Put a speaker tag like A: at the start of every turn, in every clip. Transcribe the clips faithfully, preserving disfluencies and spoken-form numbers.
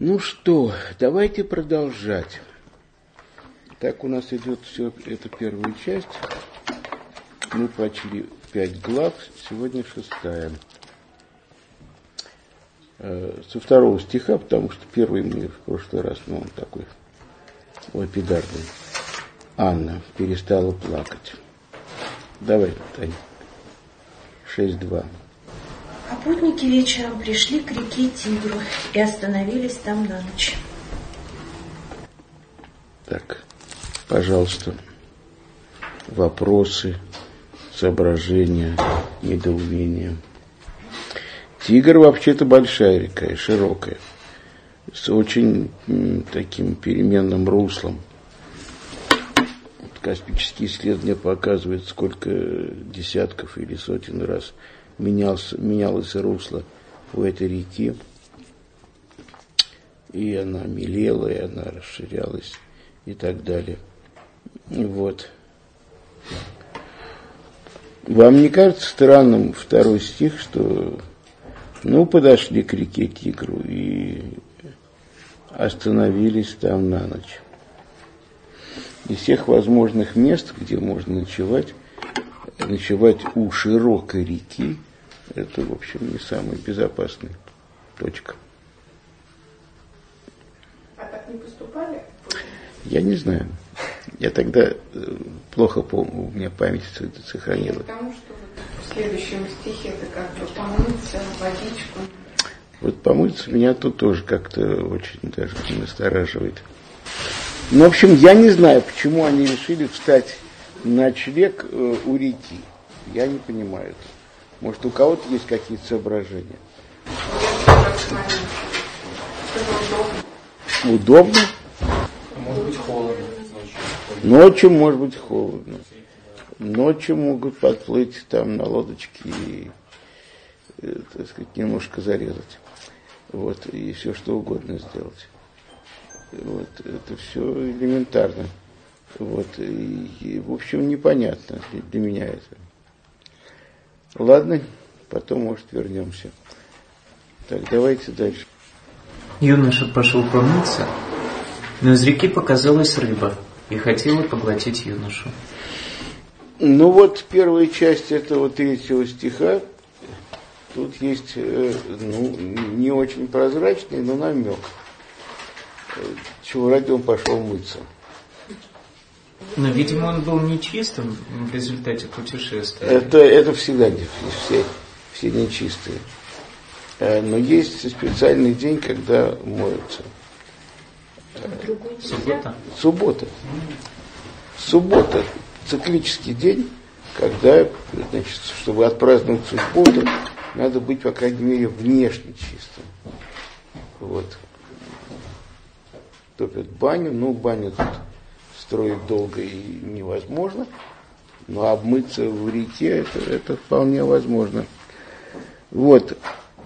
A: Ну что, давайте продолжать. Так у нас идет все, это первая часть. Мы прочли пять глав, сегодня шестая. Со второго стиха, потому что первый мы в прошлый раз, ну, он такой лапидарный. Анна перестала плакать. Давай, Таня. шесть два.
B: А путники вечером пришли к реке Тигру и остановились там на ночь.
A: Так, пожалуйста, вопросы, соображения, недоумения. Тигр вообще-то большая река и широкая, с очень м, таким переменным руслом. Космические исследования показывают, сколько десятков или сотен раз менялся, менялось русло у этой реки. И она мелела, и она расширялась, и так далее. И вот. Вам не кажется странным второй стих, что ну, подошли к реке Тигру и остановились там на ночь? Из всех возможных мест, где можно ночевать, ночевать у широкой реки, это, в общем, не самая безопасная точка.
C: А так не поступали?
A: Я не знаю. Я тогда плохо помню, у меня память сохранила.
C: Потому что вот в следующем стихе это как бы помыться, водичку.
A: Вот помыться меня тут тоже как-то очень даже настораживает. Ну, в общем, я не знаю, почему они решили встать на ночлег э, у реки. Я не понимаю это. Может, у кого-то есть какие-то соображения? Удобно?
D: Может быть, холодно.
A: Ночью может быть холодно. Ночью могут подплыть там на лодочке и, э, так сказать, немножко зарезать. Вот, и все что угодно сделать. Вот, это все элементарно. Вот, и, и, в общем, непонятно для, для меня это. Ладно, потом, может, вернемся. Так, давайте дальше.
D: Юноша пошел помыться, но из реки показалась рыба и хотела поглотить юношу.
A: Ну вот, первая часть этого третьего стиха, тут есть, ну, не очень прозрачный, но намек. Чего ради он пошел мыться.
D: Но, видимо, он был нечистым в результате путешествия.
A: Это, это всегда все, все нечистые. Но есть специальный день, когда моются.
D: Суббота?
A: Суббота. Суббота. Циклический день, когда, значит, чтобы отпраздновать субботу, надо быть, по крайней мере, внешне чистым. Вот. Топят баню, ну, баню тут строить долго и невозможно, но обмыться в реке это, это вполне возможно. Вот.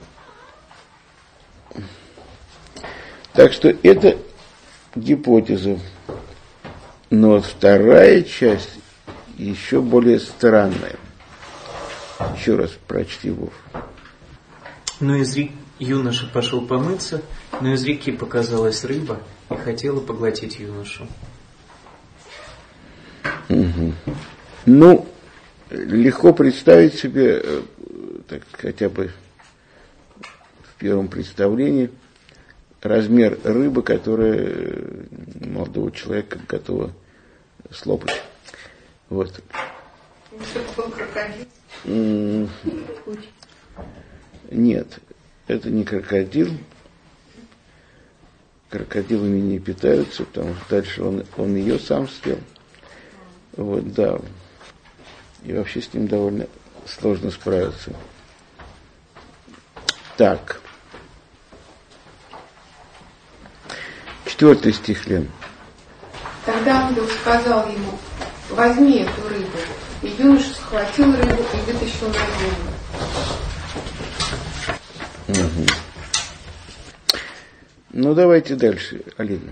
A: Так что это гипотеза. Но вот вторая часть еще более странная. Еще раз прочти, Вов.
D: Но из реки юноша пошел помыться, но из реки показалась рыба и хотела поглотить юношу.
A: Угу. Ну, легко представить себе, так, хотя бы в первом представлении, размер рыбы, которая молодого человека готова слопать. Вот.
C: Что был крокодил?
A: М- Нет, это не крокодил. Крокодилами не питаются, потому что дальше он, он ее сам съел. Вот, да. И вообще с ним довольно сложно справиться. Так. Четвертый стих, Лен.
C: Тогда ангел сказал ему: возьми эту рыбу. И юноша схватил рыбу и вытащил на землю.
A: Угу. Ну, давайте дальше, Алина.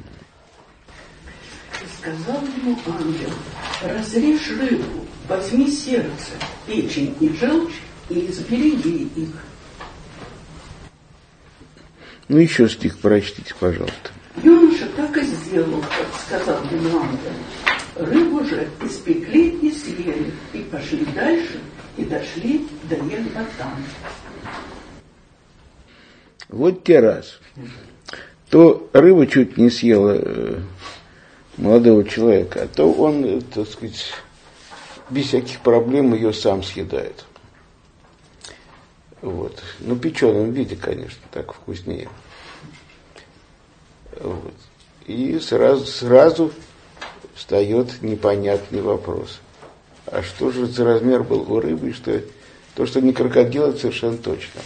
E: Сказал ему ангел: разрежь рыбу, возьми сердце, печень и желчь и избери ей их.
A: Ну, еще стих прочтите, пожалуйста.
E: Юноша так и сделал, как сказал ему ангел. Рыбу же испекли и съели, и пошли дальше, и дошли до Екбатана.
A: Вот те раз. То рыба чуть не съела э, молодого человека, а то он, э, так сказать, без всяких проблем ее сам съедает. Вот. Ну, в печеном виде, конечно, так вкуснее. Вот. И сразу, сразу встает непонятный вопрос. А что же за размер был у рыбы? Что, то, что не крокодил, это совершенно точно.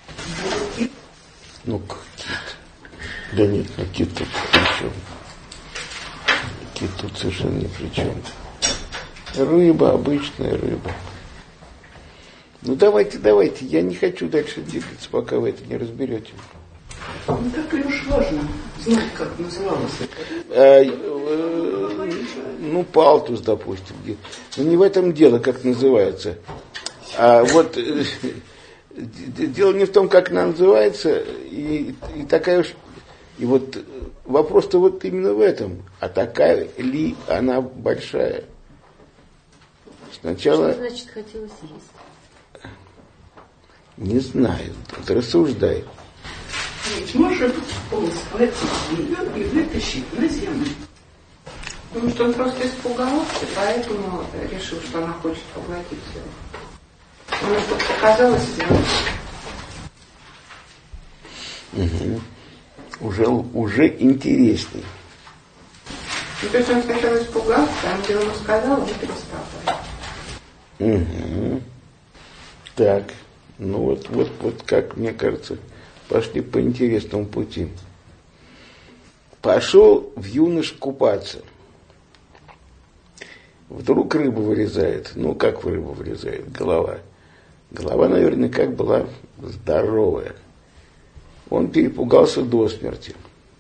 A: Ну, кит. Да нет, ну кит тут при чем? Кит тут совершенно ни при чем. Рыба, обычная рыба. Ну давайте, давайте, я не хочу дальше двигаться, пока вы это не разберете.
E: Ну так ли уж важно знать, как называлось это?
A: А, э, ну, палтус, допустим. Но не в этом дело, как называется. А вот э, дело не в том, как она называется, и, и такая уж. И вот вопрос-то вот именно в этом. А такая ли она большая? Сначала.
B: Что значит хотелось есть?
A: Не знаю, тут рассуждай.
E: Ведь может он схватить ее и вытащить на землю.
C: Потому что он просто испугался, поэтому решил, что она хочет поглотить его. Ему что-то показалось сделать.
A: Угу. Уже, уже интересней.
C: Ну, то есть он сначала испугался, а где ему сказал, он перестал.
A: Угу. Так, ну вот, вот, вот как мне кажется, пошли по интересному пути. Пошел в юнош купаться. Вдруг рыба вылезает. Ну, как рыба вылезает? Голова. Голова, наверное, как была здоровая. Он перепугался до смерти.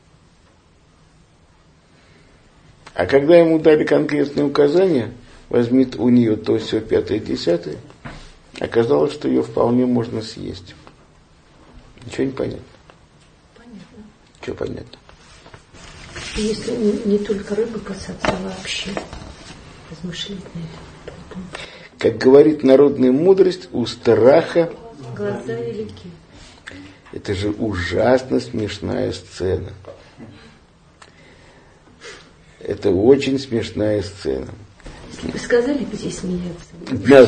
A: А когда ему дали конкретные указания, возьми у нее то, все, пятое, десятое, оказалось, что ее вполне можно съесть. Ничего не понятно.
B: Понятно.
A: Что понятно?
B: Если не, не только рыбы касаться, а вообще размышлять на это.
A: Как говорит народная мудрость, у страха
B: Глаза велики.
A: это же ужасно смешная сцена. Это очень смешная сцена.
B: Если бы сказали, где смеяться.
A: Да.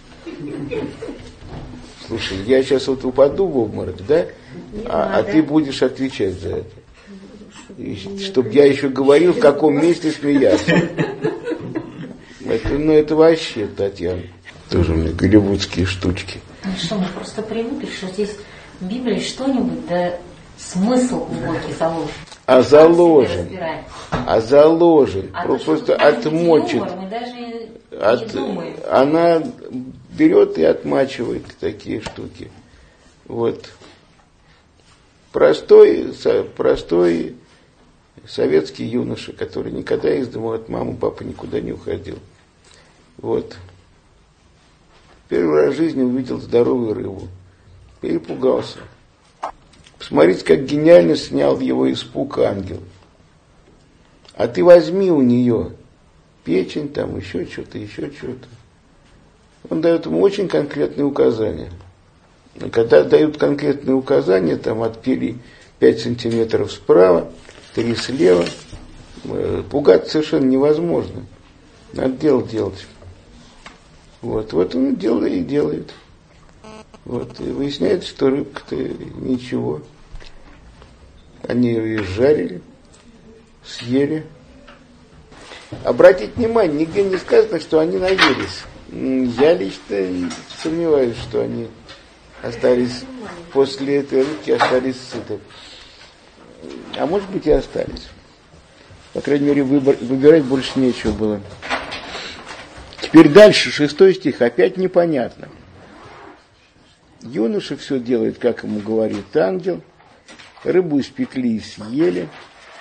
A: Слушай, я сейчас вот упаду в обморок, да? А, а ты будешь отвечать за это. Чтобы я еще говорил, в каком месте смеяться. Это, ну это вообще, Татьяна, тоже у меня голливудские штучки.
F: Ну что, мы просто привыкли, что здесь в Библии что-нибудь, да смысл глубокий заложен.
A: А заложен. А заложен.
F: А
A: Просто
F: то,
A: отмочит.
F: юмор, мы даже
A: От,
F: не думаем.
A: она берет и отмачивает такие штуки. Вот. Простой, со, простой советский юноша, который никогда из дома от мамы, папы никуда не уходил. Вот. Первый раз в жизни увидел здоровую рыбу. Перепугался. Посмотрите, как гениально снял его испуг ангел. А ты возьми у нее печень, там еще что-то, еще что-то. Он дает ему очень конкретные указания. Но когда дают конкретные указания, там отпили пять сантиметров справа, три слева, пугаться совершенно невозможно. Надо дело делать. Вот, вот он делает и делает. Вот, и выясняется, что рыбка-то ничего. Они ее изжарили, съели. Обратите внимание, нигде не сказано, что они наелись. Я лично сомневаюсь, что они остались после этой рыбки, остались сыты. А может быть и остались. По крайней мере, выбор, выбирать больше нечего было. Теперь дальше, шестой стих, опять непонятно. Юноша все делает, как ему говорит ангел. Рыбу испекли и съели.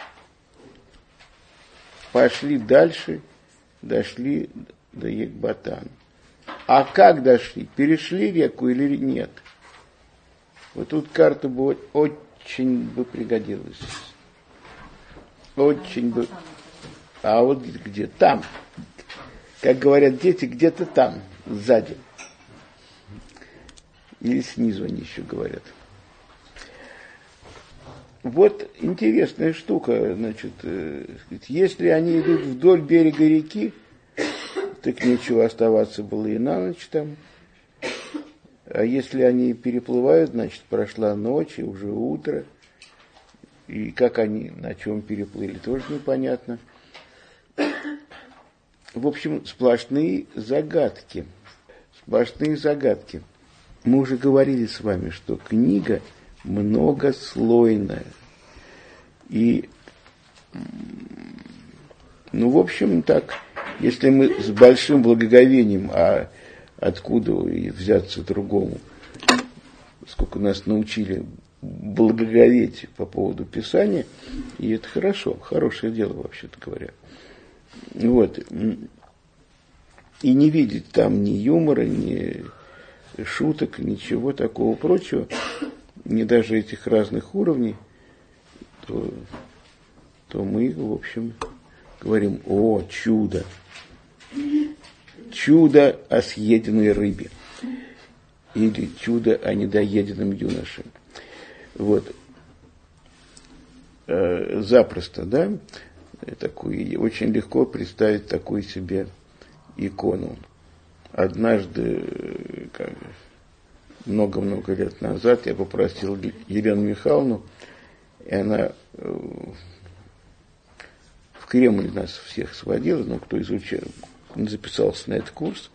A: Пошли дальше, дошли до Екбатана. А как дошли? Перешли реку или нет? Вот тут карта будет очень очень бы пригодилось. Очень бы. А вот где? Там. Как говорят дети, где-то там, сзади. Или снизу они еще говорят. Вот интересная штука, значит, если они идут вдоль берега реки, так нечего оставаться было и на ночь там. А если они переплывают, значит, прошла ночь и уже утро. И как они, на чем переплыли, тоже непонятно. В общем, сплошные загадки. Сплошные загадки. Мы уже говорили с вами, что книга многослойная. И, ну, в общем, так, если мы с большим благоговением, а откуда и взяться другому, сколько нас научили благоговеть по поводу Писания, и это хорошо, хорошее дело, вообще-то говоря. Вот. И не видеть там ни юмора, ни шуток, ничего такого прочего, ни даже этих разных уровней, то, то мы, в общем, говорим: о, чудо! Чудо о съеденной рыбе. Или чудо о недоеденном юноше. Вот. Э, запросто, да? Такой, очень легко представить такую себе икону. Однажды, как, много-много лет назад, я попросил Елену Михайловну, и она э, в Кремль нас всех сводила, ну, кто изучал, записался на этот курс.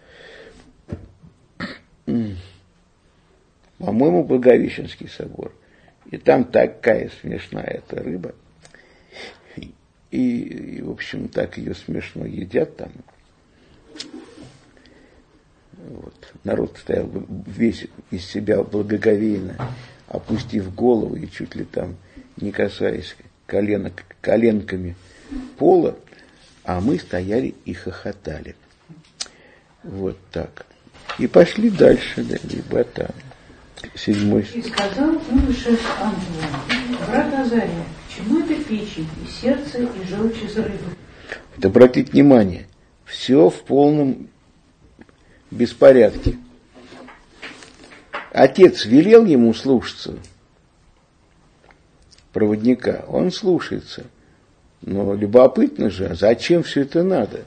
A: По-моему, Благовещенский собор. И там такая смешная эта рыба. И, и, в общем, так ее смешно едят там. Вот. Народ стоял весь из себя благоговейно, опустив голову и чуть ли там не касаясь коленок, коленками пола, а мы стояли и хохотали. Вот так. И пошли дальше, да, ребята. Седьмой.
E: И сказал юноша ангелу: брат Азария, к чему это печень, и сердце, и желчь из рыбы?
A: Вот обратите внимание, все в полном беспорядке. Отец велел ему слушаться проводника, он слушается. Но любопытно же, а зачем все это надо?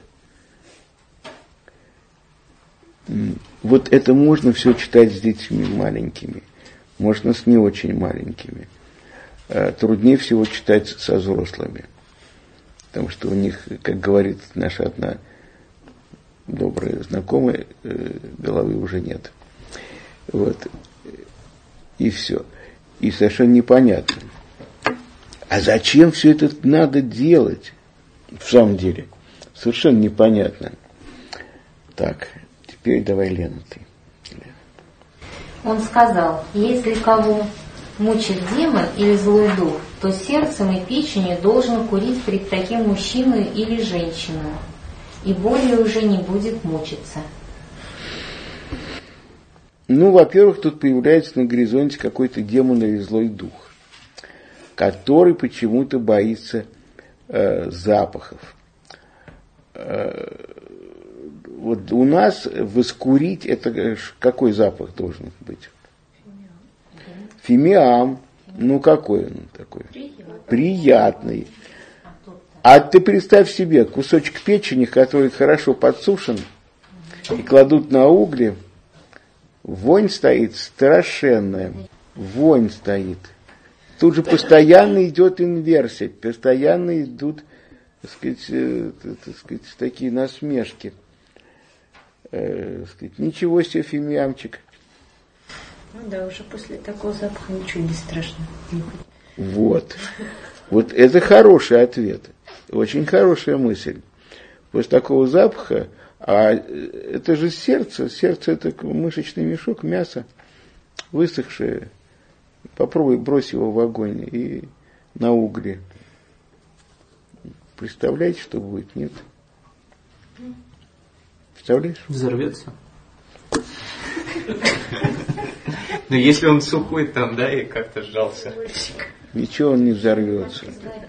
A: Вот это можно все читать с детьми маленькими, можно с не очень маленькими. Труднее всего читать со взрослыми, потому что у них, как говорит наша одна добрая знакомая, головы уже нет. Вот. И все. И совершенно непонятно. А зачем все это надо делать? В самом деле. Совершенно непонятно. Так, теперь давай, Лена, ты.
F: Он сказал: если кого мучит демон или злой дух, то сердцем и печенью должен курить пред таким мужчиной или женщиной, и более уже не будет мучиться.
A: Ну, во-первых, тут появляется на горизонте какой-то демон или злой дух, который почему-то боится э, запахов. Э, вот у нас воскурить, это какой запах должен быть? Фимиам. Ну, какой он такой? Приятный. Приятный. А ты представь себе кусочек печени, который хорошо подсушен, и кладут на угли, вонь стоит страшенная. Вонь стоит. Тут же постоянно идет инверсия, постоянно идут, так сказать, э, так сказать, такие насмешки. Э, так сказать, ничего себе, фимиамчик.
B: Ну да, уже после такого запаха ничего не страшно.
A: Вот. Вот это хороший ответ. Очень хорошая мысль. После такого запаха, а это же сердце, сердце это мышечный мешок, мясо высохшее. Попробуй брось его в огонь и на угли. Представляете, что будет? Нет? Представляешь?
D: Взорвется. Но если он сухой там, да, и как-то сжался.
A: Ничего он не взорвется.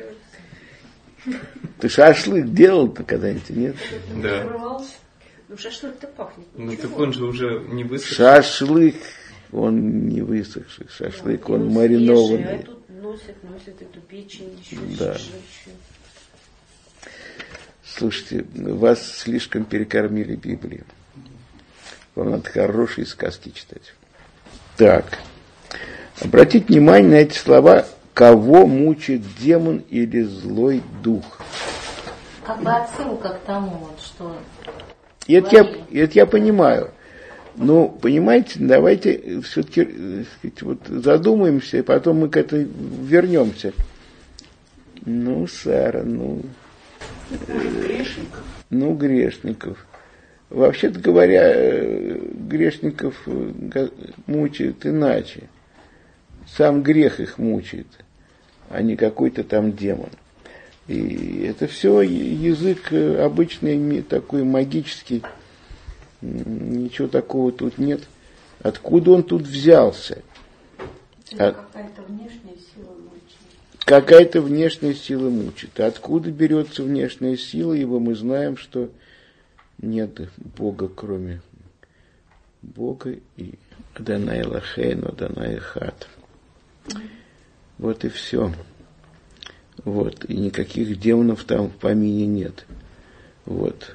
A: Ты шашлык делал-то когда-нибудь, нет?
D: Да.
B: Ну шашлык-то пахнет.
D: Ну так он же уже не высохший.
A: Шашлык, он не высохший. Шашлык, он маринованный.
B: А тут носят, носят эту печень еще.
A: Да. Слушайте, вас слишком перекормили Библию. Вам надо хорошие сказки читать. Так. Обратите внимание на эти слова. Кого мучит демон или злой дух?
F: Как бы отсылка к тому, вот, что...
A: Это я, это я понимаю. Но, понимаете, давайте все-таки вот, задумаемся, и потом мы к этому вернемся. Ну, Сара, ну...
E: Грешников.
A: Ну, грешников. Вообще-то говоря, грешников мучают иначе. Сам грех их мучает, а не какой-то там демон. И это все язык обычный, такой магический. Ничего такого тут нет. Откуда он тут взялся?
E: Какая-то внешняя сила мучит.
A: Какая-то внешняя сила мучит. Откуда берется внешняя сила, ибо мы знаем, что нет Бога, кроме Бога и Адонай Элохейну, Адонай Эхад. Вот и все. Вот. И никаких демонов там в помине нет. Вот.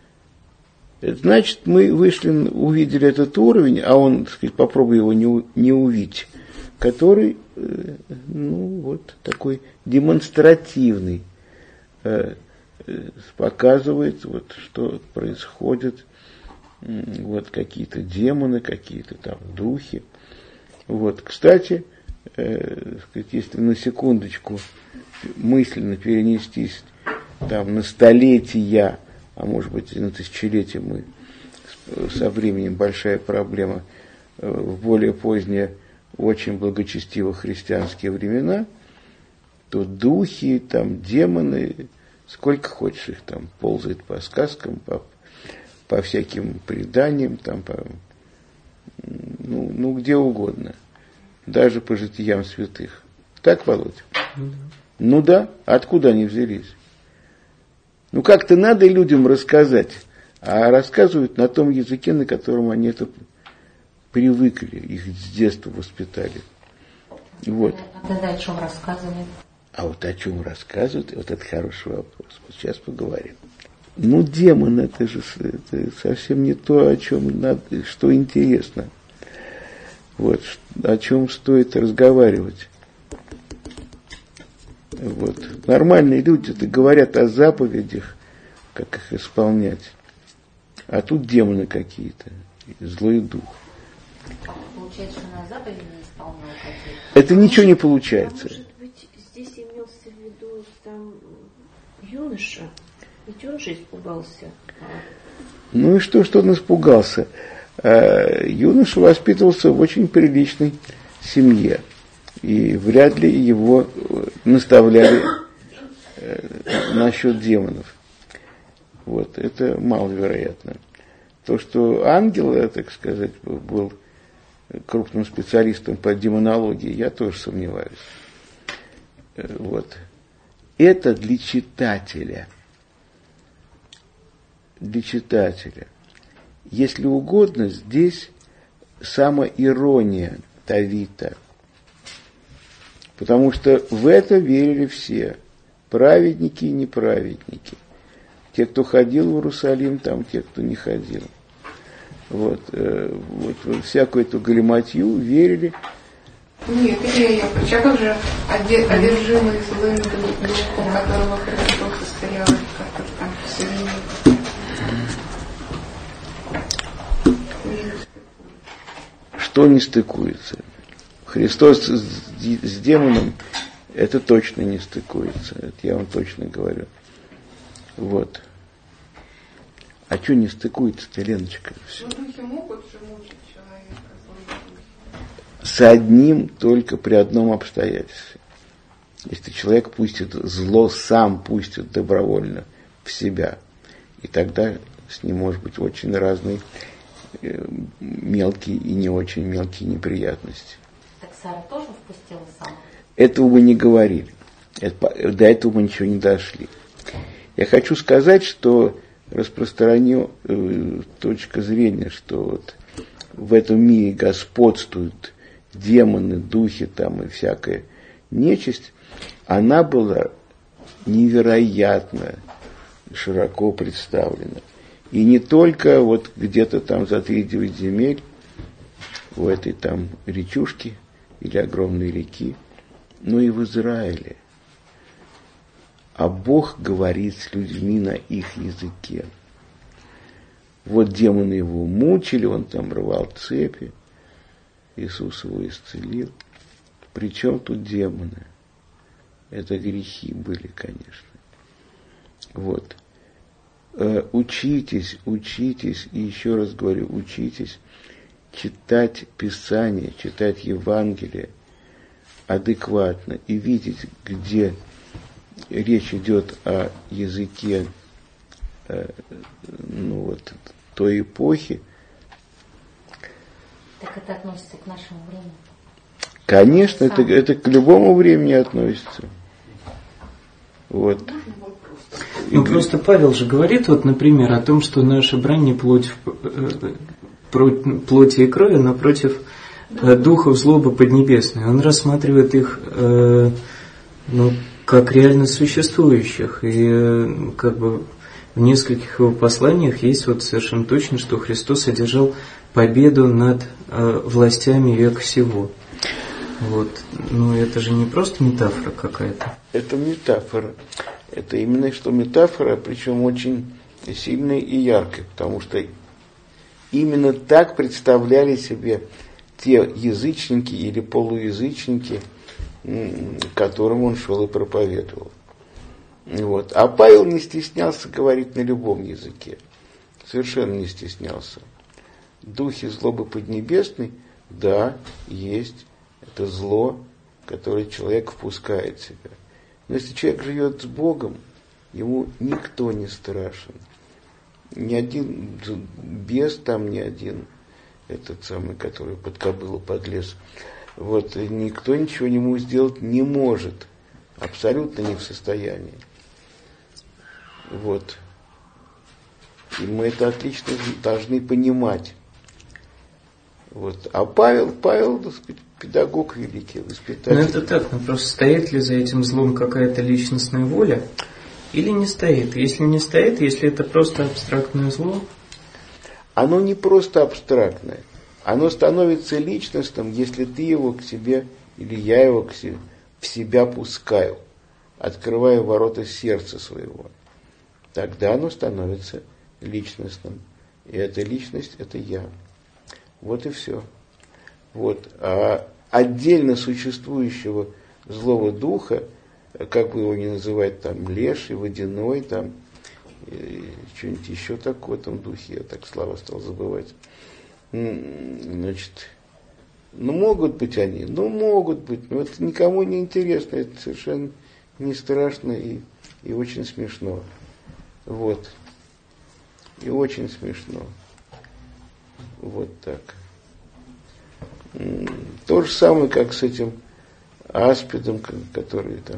A: Это значит, мы вышли, увидели этот уровень, а он, так сказать, попробуй его не, не увидеть, который, э, ну, вот такой демонстративный, э, э, показывает, вот, что происходит, э, вот какие-то демоны, какие-то там духи. Вот, кстати, э, сказать, если на секундочку мысленно перенестись там на столетия, а может быть и на тысячелетия, мы со временем большая проблема, в более поздние, очень благочестиво христианские времена, то духи, там, демоны, сколько хочешь их там ползает по сказкам, по, по всяким преданиям, там, по, ну, ну, где угодно, даже по житиям святых. Так, Володя? Mm-hmm. Ну да, откуда они взялись? Ну как-то надо людям рассказать, а рассказывают на том языке, на котором они это привыкли, их с детства воспитали. Вот.
F: А тогда о чем рассказывают?
A: А вот о чем рассказывают, вот это хороший вопрос. Вот сейчас поговорим. Ну, демон, это же это совсем не то, о чем надо, что интересно. Вот, о чем стоит разговаривать. Вот. Нормальные люди-то говорят о заповедях, как их исполнять. А тут демоны какие-то, злой дух.
F: Получается, что на заповеди не исполняют какие-то.
A: Это ничего не получается.
B: А может быть, здесь имелся в виду там юноша, ведь он же испугался.
A: Ну и что, что он испугался? А, юноша воспитывался в очень приличной семье. И вряд ли его наставляли э, насчет демонов. Вот, это маловероятно. То, что ангел, так сказать, был крупным специалистом по демонологии, я тоже сомневаюсь. Вот. Это для читателя. Для читателя. Если угодно, здесь самоирония Тавита. Потому что в это верили все, праведники и неправедники. Те, кто ходил в Иерусалим, там те, кто не ходил. Вот, э, вот, вот всякую эту галиматью верили.
C: Нет, Илья Яковлевич, а как же одержимый злым духом, которого Христос состоял, как-то там все.
A: Что не стыкуется? Христос с, с демоном, это точно не стыкуется. Это я вам точно говорю. Вот. А что не стыкуется-то, Леночка?
C: Ну, духи могут же мучить человека.
A: С одним только при одном обстоятельстве. Если человек пустит зло, сам пустит добровольно в себя. И тогда с ним может быть очень разный мелкие и не очень мелкие неприятности.
F: Так Сара тоже впустила сама?
A: Этого мы не говорили. Это, до этого мы ничего не дошли. Я хочу сказать, что распространена э, точка зрения, что вот в этом мире господствуют демоны, духи там и всякая нечисть, она была невероятно широко представлена. И не только вот где-то там за три девять земель, у этой там речушки или огромной реки, но и в Израиле. А Бог говорит с людьми на их языке. Вот демоны его мучили, он там рвал цепи, Иисус его исцелил. Причем тут демоны? Это грехи были, конечно. Вот. Учитесь, учитесь, и еще раз говорю, учитесь читать Писание, читать Евангелие адекватно и видеть, где речь идет о языке ну, вот, той эпохи.
F: Так это относится к нашему времени?
A: Конечно, это, это к любому времени относится. Вот.
D: Ну, просто Павел же говорит, вот, например, о том, что наша брань не плоть, плоти и крови, но против духов злобы поднебесной. Он рассматривает их э, ну, как реально существующих. И э, как бы в нескольких его посланиях есть вот совершенно точно, что Христос одержал победу над э, властями века сего. Вот. Но это же не просто метафора какая-то.
A: Это метафора. Это именно что метафора, причем очень сильная и яркая, потому что именно так представляли себе те язычники или полуязычники, к которым он шел и проповедовал. Вот. А Павел не стеснялся говорить на любом языке. Совершенно не стеснялся. Духи злобы поднебесной, да, есть. Это зло, которое человек впускает в себя. Но если человек живет с Богом, ему никто не страшен. Ни один бес там, ни один этот самый, который под кобылу подлез. Вот, никто ничего ему сделать не может. Абсолютно не в состоянии. Вот. И мы это отлично должны понимать. Вот. А Павел, Павел, так сказать, педагог великий, воспитатель.
D: Ну это так, но просто стоит ли за этим злом какая-то личностная воля или не стоит? Если не стоит, если это просто абстрактное зло?
A: Оно не просто абстрактное. Оно становится личностным, если ты его к себе, или я его к себе, в себя пускаю, открываю ворота сердца своего. Тогда оно становится личностным. И эта личность – это я. Вот и все. Вот. А отдельно существующего злого духа, как бы его ни называть, там, леший, водяной, там, что-нибудь еще такое, там, духи, я так слава стал забывать. Значит, ну, могут быть они, ну, могут быть, но это никому не интересно, это совершенно не страшно и, и очень смешно. Вот. И очень смешно. Вот так. То же самое, как с этим аспидом, который там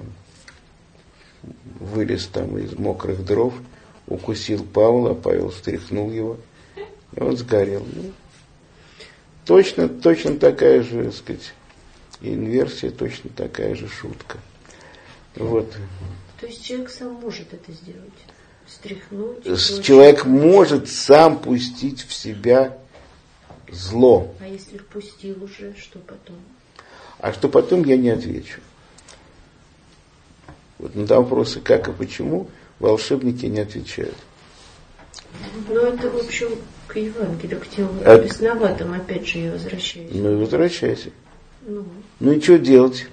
A: вылез там из мокрых дров, укусил Павла, а Павел встряхнул его, и он сгорел. Ну, точно, точно такая же, так сказать, инверсия, точно такая же шутка. Вот.
B: То есть человек сам может это сделать? Встряхнуть?
A: Человек может сам пустить в себя зло.
B: А если впустил уже, что потом?
A: А что потом, я не отвечу. Вот на вопросы как и почему волшебники не отвечают.
B: Ну это, в общем, к Евангелию, к тем
A: а...
B: бесноватым, опять же, я возвращаюсь.
A: Ну и возвращайся.
B: Ну.
A: ну и что делать?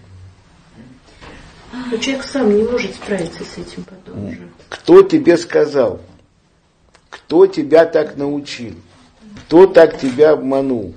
B: Но человек сам не может справиться с этим потом уже.
A: Кто тебе сказал? Кто тебя так научил? Кто так тебя обманул?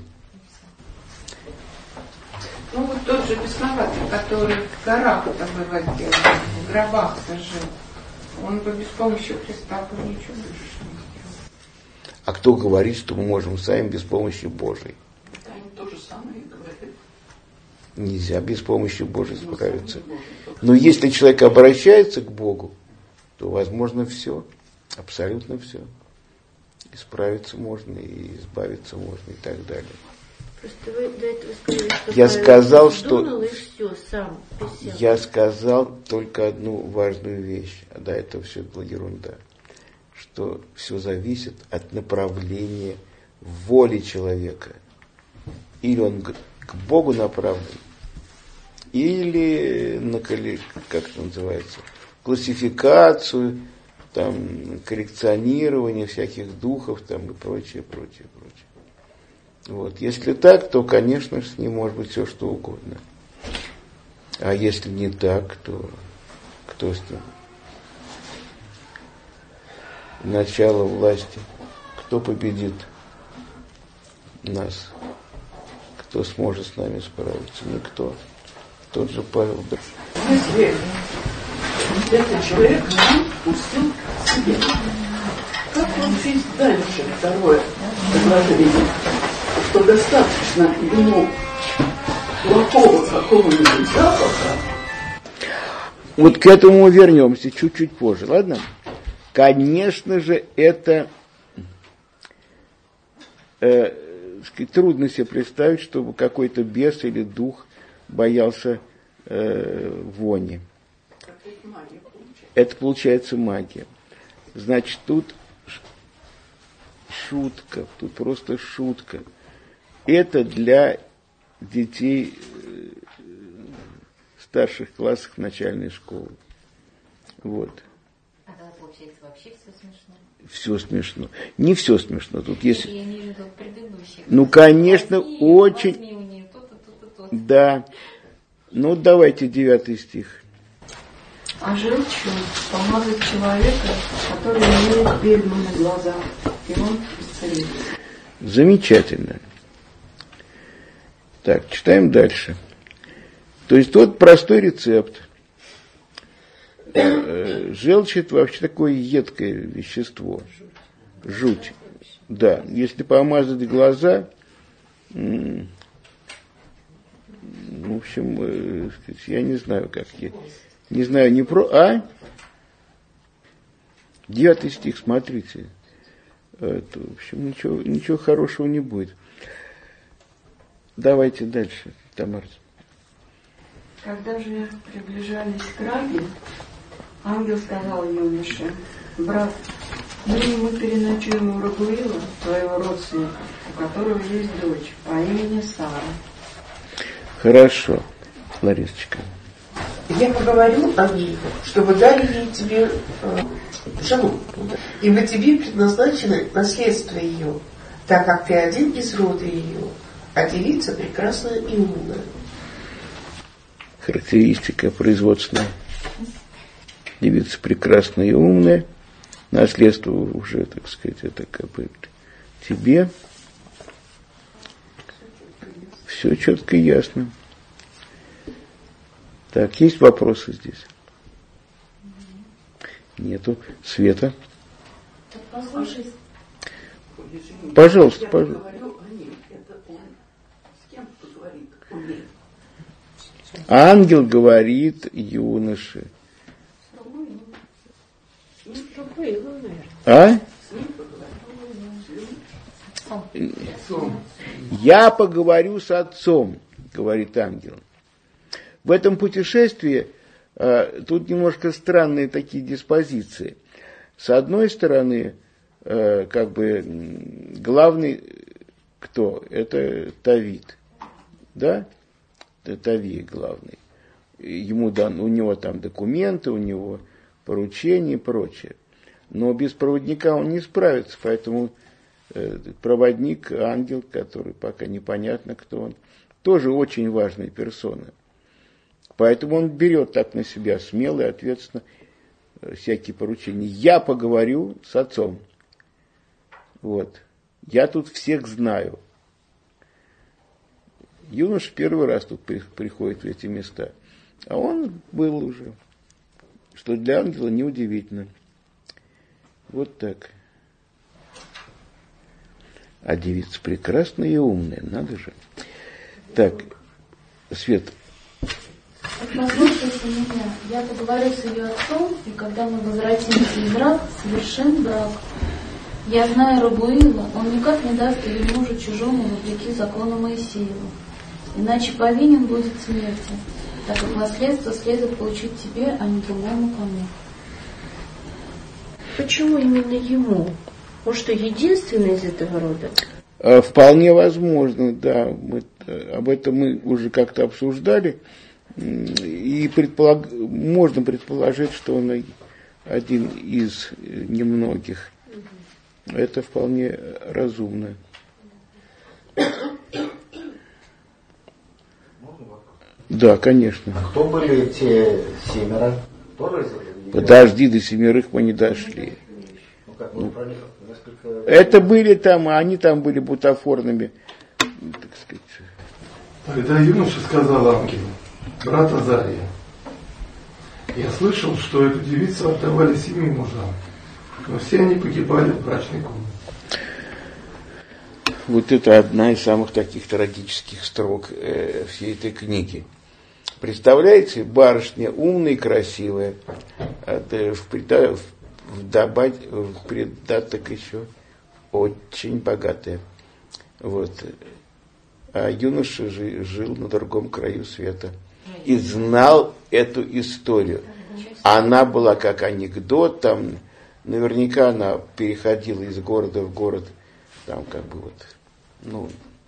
C: Ну вот тот же бесноватый, который в горах это выводил, в гробах сожил, он бы без помощи Христа бы ничего больше не сделал.
A: А кто говорит, что мы можем сами без помощи Божией?
E: Это они то же самое и говорят.
A: Нельзя без помощи Божией справиться. Но если человек обращается к Богу, то возможно все, абсолютно все. Исправиться можно, и избавиться можно, и так далее.
B: Просто вы до этого сказали, что
A: Я
B: Павел
A: сказал, что
B: думал, и все, сам, без всякого.
A: я сказал только одну важную вещь, а до этого все была ерунда, что все зависит от направления воли человека. Или он к, к Богу направлен, или на, как это называется, классификацию, там, коррекционирование всяких духов там, и прочее, прочее, прочее. Вот. Если так, то, конечно, с ним может быть все, что угодно. А если не так, то кто с ним? Начало власти. Кто победит нас? Кто сможет с нами справиться? Никто. Тот же Павел.
E: Если этот человек нам пустил к себе, как он жизнь дальше? Второе предложение, что достаточно ему плохого какого-нибудь запаха.
A: Вот к этому вернемся чуть-чуть позже, ладно? Конечно же, это э, трудно себе представить, чтобы какой-то бес или дух боялся э, вони. Это получается магия. Значит, тут шутка, тут просто шутка. Это для детей э, старших классов начальной школы. Вот.
F: А тогда получается вообще все смешно.
A: Все смешно. Не все смешно. Тут есть.
F: Я имею в виду предыдущих.
A: Ну, конечно,
F: возьми,
A: очень.
F: Возьми у нее то-то, то-то, то-то.
A: Да. Ну, давайте девятый стих.
C: А желчью помазать человека, который имеет бельму на глазах, и он исцелится.
A: Замечательно. Так, читаем дальше. То есть вот простой рецепт. Желчь — это вообще такое едкое вещество. Жуть. Да, если помазать глаза, в общем, я не знаю, как я. Не знаю, не про... А? Девятый стих, смотрите. Это, в общем, ничего, ничего хорошего не будет. Давайте дальше, Тамара.
C: Когда же приближались к Раге, ангел сказал юноше: брат, ныне мы переночуем у Рагуила, твоего родственника, у которого есть дочь по имени Сара.
A: Хорошо, Ларисочка.
G: Я поговорю ангелу, чтобы дали ей тебе э, жену, ибо тебе предназначено наследство ее, так как ты один из рода ее, а девица прекрасная и умная.
A: Характеристика производственная. Девица прекрасная и умная. Наследство уже, так сказать, это как бы тебе. Все четко и ясно. Так, есть вопросы здесь? Нету. Света? Пожалуйста, пожалуйста. Ангел говорит юноше. А? Я поговорю с отцом, говорит ангел. В этом путешествии э, тут немножко странные такие диспозиции. С одной стороны, э, как бы главный кто? Это Тавид, да? Это Тавид главный. Ему дан, у него там документы, у него поручения и прочее. Но без проводника он не справится, поэтому э, проводник, ангел, который пока непонятно кто он, тоже очень важная персона. Поэтому он берет так на себя смело и ответственно всякие поручения. Я поговорю с отцом. Вот. Я тут всех знаю. Юноша первый раз тут приходит в эти места. А он был уже. Что для ангела неудивительно. Вот так. А девица прекрасная и умная, надо же. Так, Свет.
H: Послушайте меня, я поговорю с ее отцом, и когда мы возвратимся в брак, совершим брак. Я знаю Рабуила, он никак не даст ее мужу чужому вопреки закону Моисееву, иначе повинен будет смерти, так как наследство следует получить тебе, а не другому кому.
B: Почему именно ему? Он что, единственный из этого рода?
A: Вполне возможно, да. Мы, об этом мы уже как-то обсуждали. И предполаг... можно предположить, что он один из немногих. Это вполне разумно. Да, конечно.
I: А кто были те семеро? Тоже?
A: Подожди, до семерых мы не дошли.
I: Ну, как, ну, про них несколько...
A: Это были там, они там были бутафорными, так сказать.
J: Тогда юноша сказал ангелу: брат Азария, я слышал, что эту девицу отдавали семи мужам, но все они погибали в брачной комнате.
A: Вот это одна из самых таких трагических строк э, всей этой книги. Представляете, барышня умная и красивая, а в, прида, в, добать, в придаток еще очень богатая. Вот. А юноша жи, жил на другом краю света и знал эту историю. Она была как анекдот, там наверняка она переходила из города в город, там как бы вот, ну,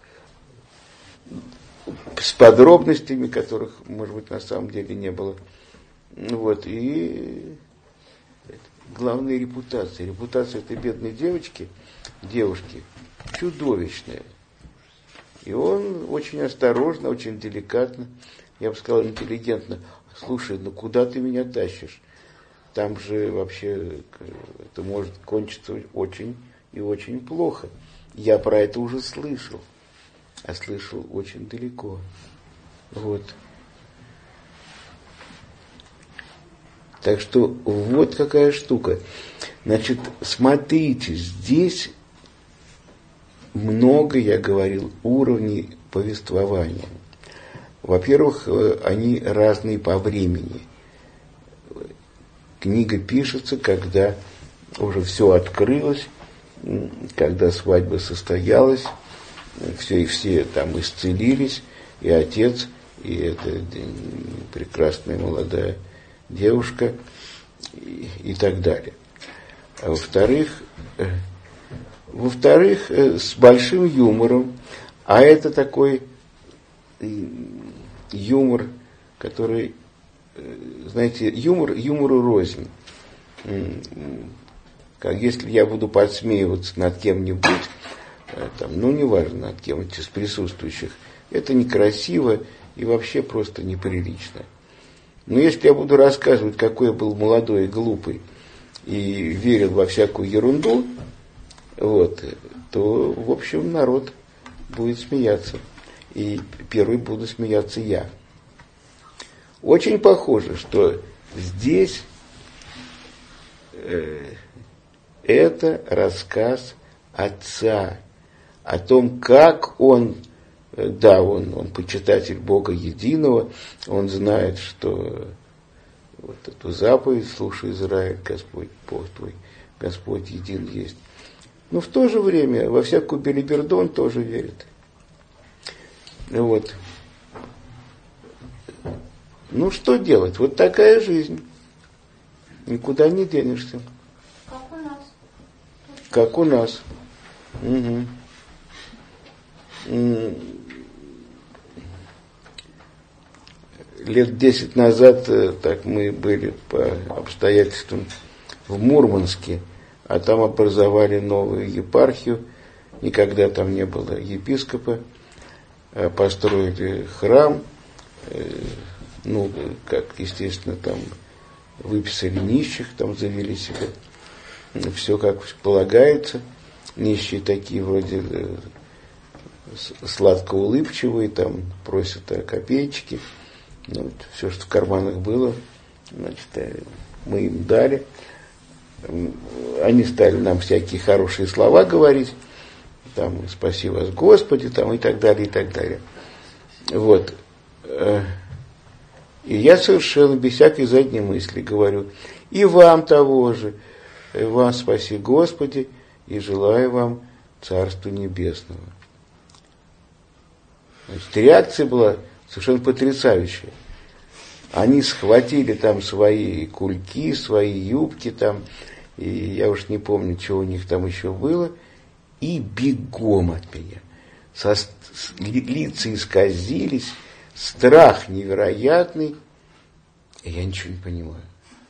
A: с подробностями, которых, может быть, на самом деле не было. Вот, и главная репутация. Репутация этой бедной девочки, девушки, чудовищная. И он очень осторожно, очень деликатно, я бы сказал, интеллигентно: слушай, ну куда ты меня тащишь? Там же вообще это может кончиться очень и очень плохо. Я про это уже слышал, а слышал очень далеко. Вот. Так что вот какая штука. Значит, смотрите, здесь много, я говорил, уровней повествования. Во-первых, они разные по времени. Книга пишется, когда уже все открылось, когда свадьба состоялась, все и все там исцелились, и отец, и эта прекрасная молодая девушка, и, и так далее. А во-вторых, во-вторых, с большим юмором, а это такой юмор, который, знаете, юмор юмору рознь. Как если я буду подсмеиваться над кем-нибудь, там, ну, неважно, над кем-нибудь из присутствующих, это некрасиво и вообще просто неприлично. Но если я буду рассказывать, какой я был молодой и глупый, и верил во всякую ерунду, вот, то, в общем, народ будет смеяться. И первый буду смеяться я. Очень похоже, что здесь э, это рассказ отца о том, как он, э, да, он, он почитатель Бога Единого, он знает, что вот эту заповедь: слушай, Израиль, Господь Бог твой, Господь един есть. Но в то же время во всякую белиберду он тоже верит. Вот. Ну, что делать? Вот такая жизнь. Никуда не денешься.
H: Как у нас.
A: Как у нас. Угу. Лет десять назад так мы были по обстоятельствам в Мурманске, а там образовали новую епархию. Никогда там не было епископа. Построили храм, ну, как, естественно, там выписали нищих, там завели себе, все как полагается. Нищие такие вроде сладко-улыбчивые, там просят о копеечке. Ну, вот, все, что в карманах было, значит, мы им дали. Они стали нам всякие хорошие слова говорить. там, спаси вас, Господи, там, и так далее, и так далее. Вот. И я совершенно без всякой задней мысли говорю, и вам того же, и вам спаси, Господи, и желаю вам Царства Небесного. Значит, реакция была совершенно потрясающая. Они схватили там свои кульки, свои юбки там, и я уж не помню, что у них там еще было, и бегом от меня. Со, с, лица исказились, страх невероятный, и я ничего не понимаю.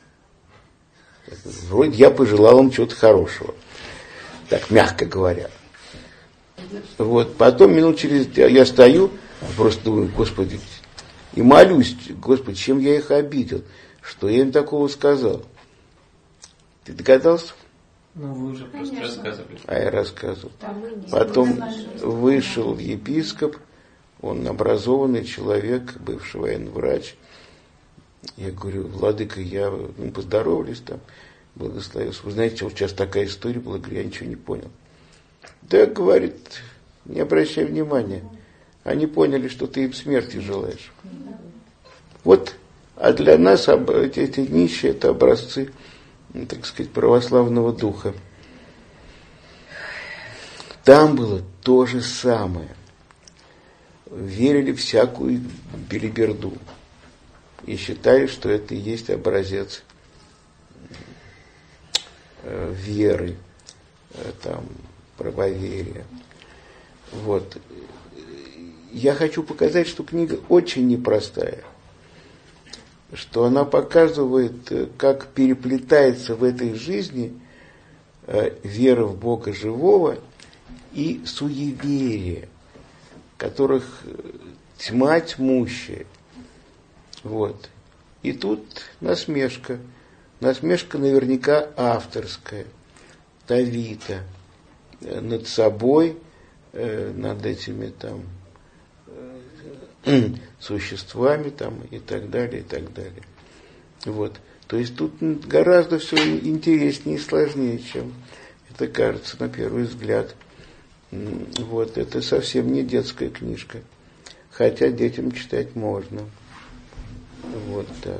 A: Вроде я пожелал им чего-то хорошего, так мягко говоря. Вот, потом минут через я стою, просто думаю, Господи, и молюсь, Господи, чем я их обидел, что я им такого сказал. Ты догадался?
D: Ну, вы уже просто Конечно. рассказывали.
A: А я рассказывал. Потом вышел епископ, он образованный человек, бывший военный врач. Я говорю, владыка, я, ну, поздоровались там, благословился. Вы знаете, вот сейчас такая история была, говорю, я ничего не понял. Да, говорит, не обращай внимания. Они поняли, что ты им смерти желаешь. Вот, а для нас эти, эти нищие, это образцы, так сказать, православного духа. Там было то же самое. Верили в всякую белиберду. И считали, что это и есть образец веры, там, правоверия. Вот. Я хочу показать, что книга очень непростая, что она показывает, как переплетается в этой жизни вера в Бога живого и суеверие, которых тьма тьмущая. Вот. И тут насмешка. Насмешка наверняка авторская, Тавита, над собой, над этими там существами там, и так далее, и так далее. Вот. То есть тут гораздо все интереснее и сложнее, чем это кажется на первый взгляд. Вот. Это совсем не детская книжка. Хотя детям читать можно. Вот так.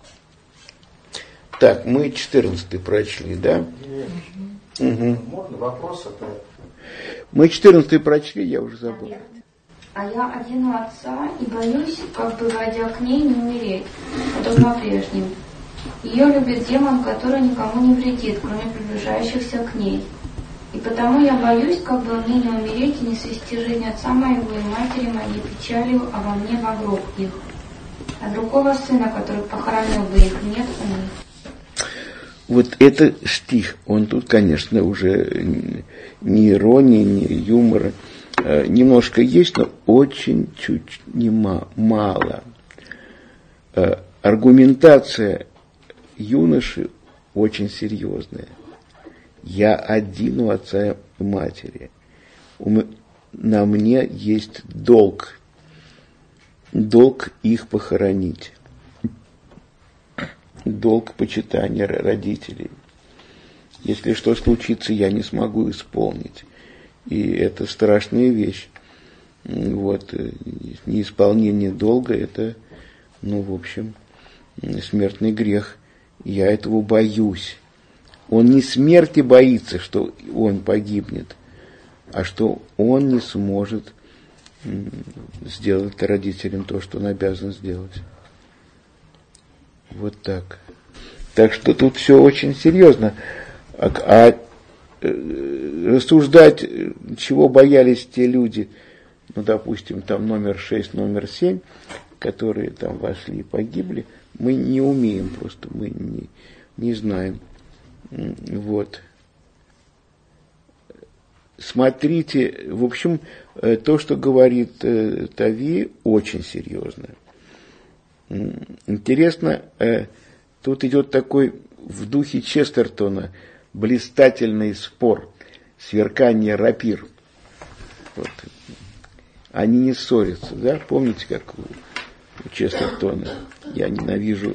A: Так, мы четырнадцатый прочли, да? Угу.
I: Можно вопрос? Это...
A: Мы четырнадцатый прочли, я уже забыл.
H: А я один у отца и боюсь, как бы войдя к ней, не умереть, подобно прежним. Ее любит демон, который никому не вредит, кроме приближающихся к ней. И потому я боюсь, как бы мне не умереть и не свести жизнь отца моего и матери моей печалью обо мне во гроб их. А другого сына, который похоронил бы их, нет у них.
A: Вот это стих, он тут, конечно, уже ни иронии, ни юмора. Немножко есть, но очень чуть не мало. Аргументация юноши очень серьезная. Я один у отца и матери. На мне есть долг. Долг их похоронить. Долг почитания родителей. Если что случится, я не смогу исполнить. И это страшная вещь. Вот. Неисполнение долга – это, ну, в общем, смертный грех. Я этого боюсь. Он не смерти боится, что он погибнет, а что он не сможет сделать родителям то, что он обязан сделать. Вот так. Так что тут все очень серьезно. А, а рассуждать, чего боялись те люди, ну, допустим, там номер шесть, номер семь, которые там вошли и погибли, мы не умеем просто, мы не, не знаем. Вот. Смотрите, в общем, то, что говорит Тави, очень серьезно. Интересно, тут идет такой в духе Честертона блистательный спор, сверкание рапир. Вот. Они не ссорятся, да? Помните, как у, у Честертона? Я ненавижу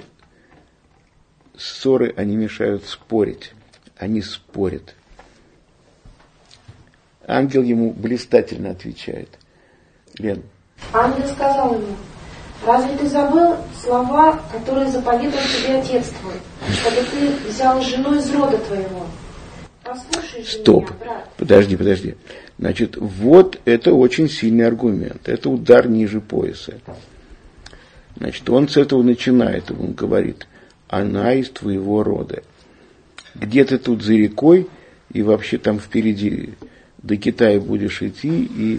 A: ссоры, они мешают спорить. Они спорят. ангел ему блистательно отвечает. Лен.
K: Ангел сказал ему: разве ты забыл слова, которые заповедовал тебе отец твой, чтобы ты взял жену из рода твоего? Послушай же
A: Стоп.
K: меня, брат.
A: Подожди, подожди. Значит, вот это очень сильный аргумент. Это удар ниже пояса. Значит, он с этого начинает. Он говорит: она из твоего рода. Где ты тут за рекой, и вообще там впереди до Китая будешь идти, и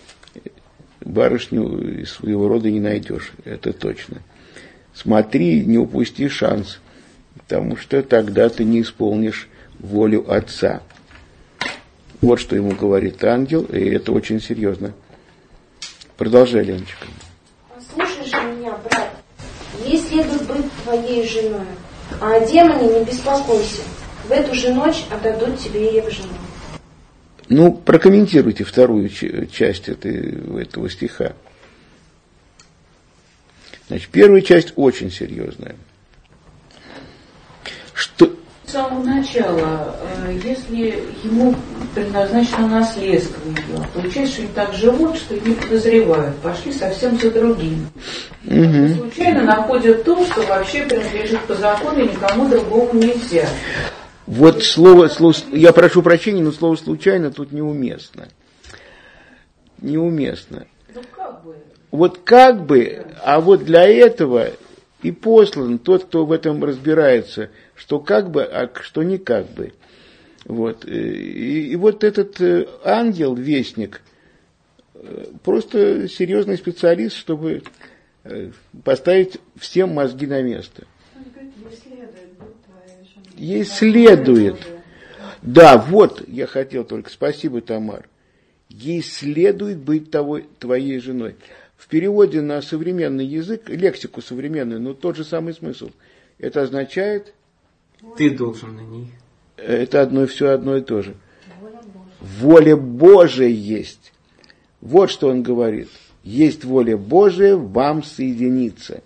A: барышню из своего рода не найдешь. Это точно. Смотри, не упусти шанс, потому что тогда ты не исполнишь волю отца. Вот что ему говорит ангел, и это очень серьезно. Продолжай, Леночка.
K: Послушай же меня, брат. Ей следует быть твоей женой, а о демоне не беспокойся. В эту же ночь отдадут тебе ее в жену.
A: Ну, прокомментируйте вторую часть этой, этого стиха. Значит, первая часть очень серьезная. Что...
E: С самого начала, если ему предназначено наследство ее, получается, что они так живут, что их не подозревают, пошли совсем за другим. Угу. Случайно находят то, что вообще принадлежит по закону и никому другому нельзя.
A: Вот слово, слово, я прошу прощения, но слово «случайно» тут неуместно. Неуместно.
E: Ну как бы.
A: Вот как бы, а вот для этого и послан тот, кто в этом разбирается, что как бы, а что не как бы. Вот. И, и вот этот ангел, вестник, просто серьезный специалист, чтобы поставить всем мозги на место. Ей следует. Да, вот, я хотел только, спасибо, Тамар. Ей следует быть того, твоей женой. В переводе на современный язык, лексику современную, но тот же самый смысл. Это означает...
D: Ты должен на ней.
A: Это одно и все одно и то же. Воля Божия есть. Вот что он говорит. Есть воля Божия вам соединиться.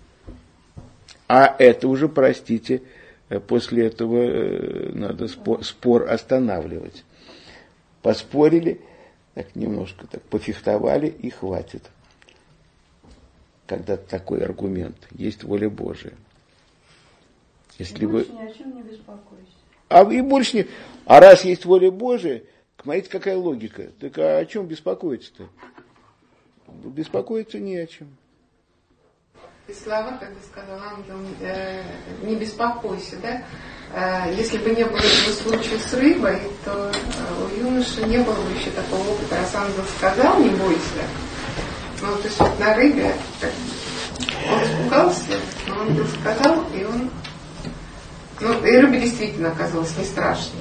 A: А это уже, простите, после этого надо спор, спор останавливать. Поспорили, так немножко так пофехтовали и хватит. Когда такой аргумент. Есть воля Божия. Если
C: и больше
A: вы...
C: ни о чем не беспокойся.
A: А и больше не... А раз есть воля Божия, смотрите, какая логика. Так а о чем беспокоиться-то? Беспокоиться не о чем.
G: И слова, когда сказал ангел, э, не беспокойся, да? Э, если бы не было этого случая с рыбой, то э, у юноши не было бы еще такого опыта, раз ангел сказал, не бойся. Ну, то есть вот на рыбе он испугался, но ангел сказал, и он... Ну, и рыба действительно оказалась не страшной.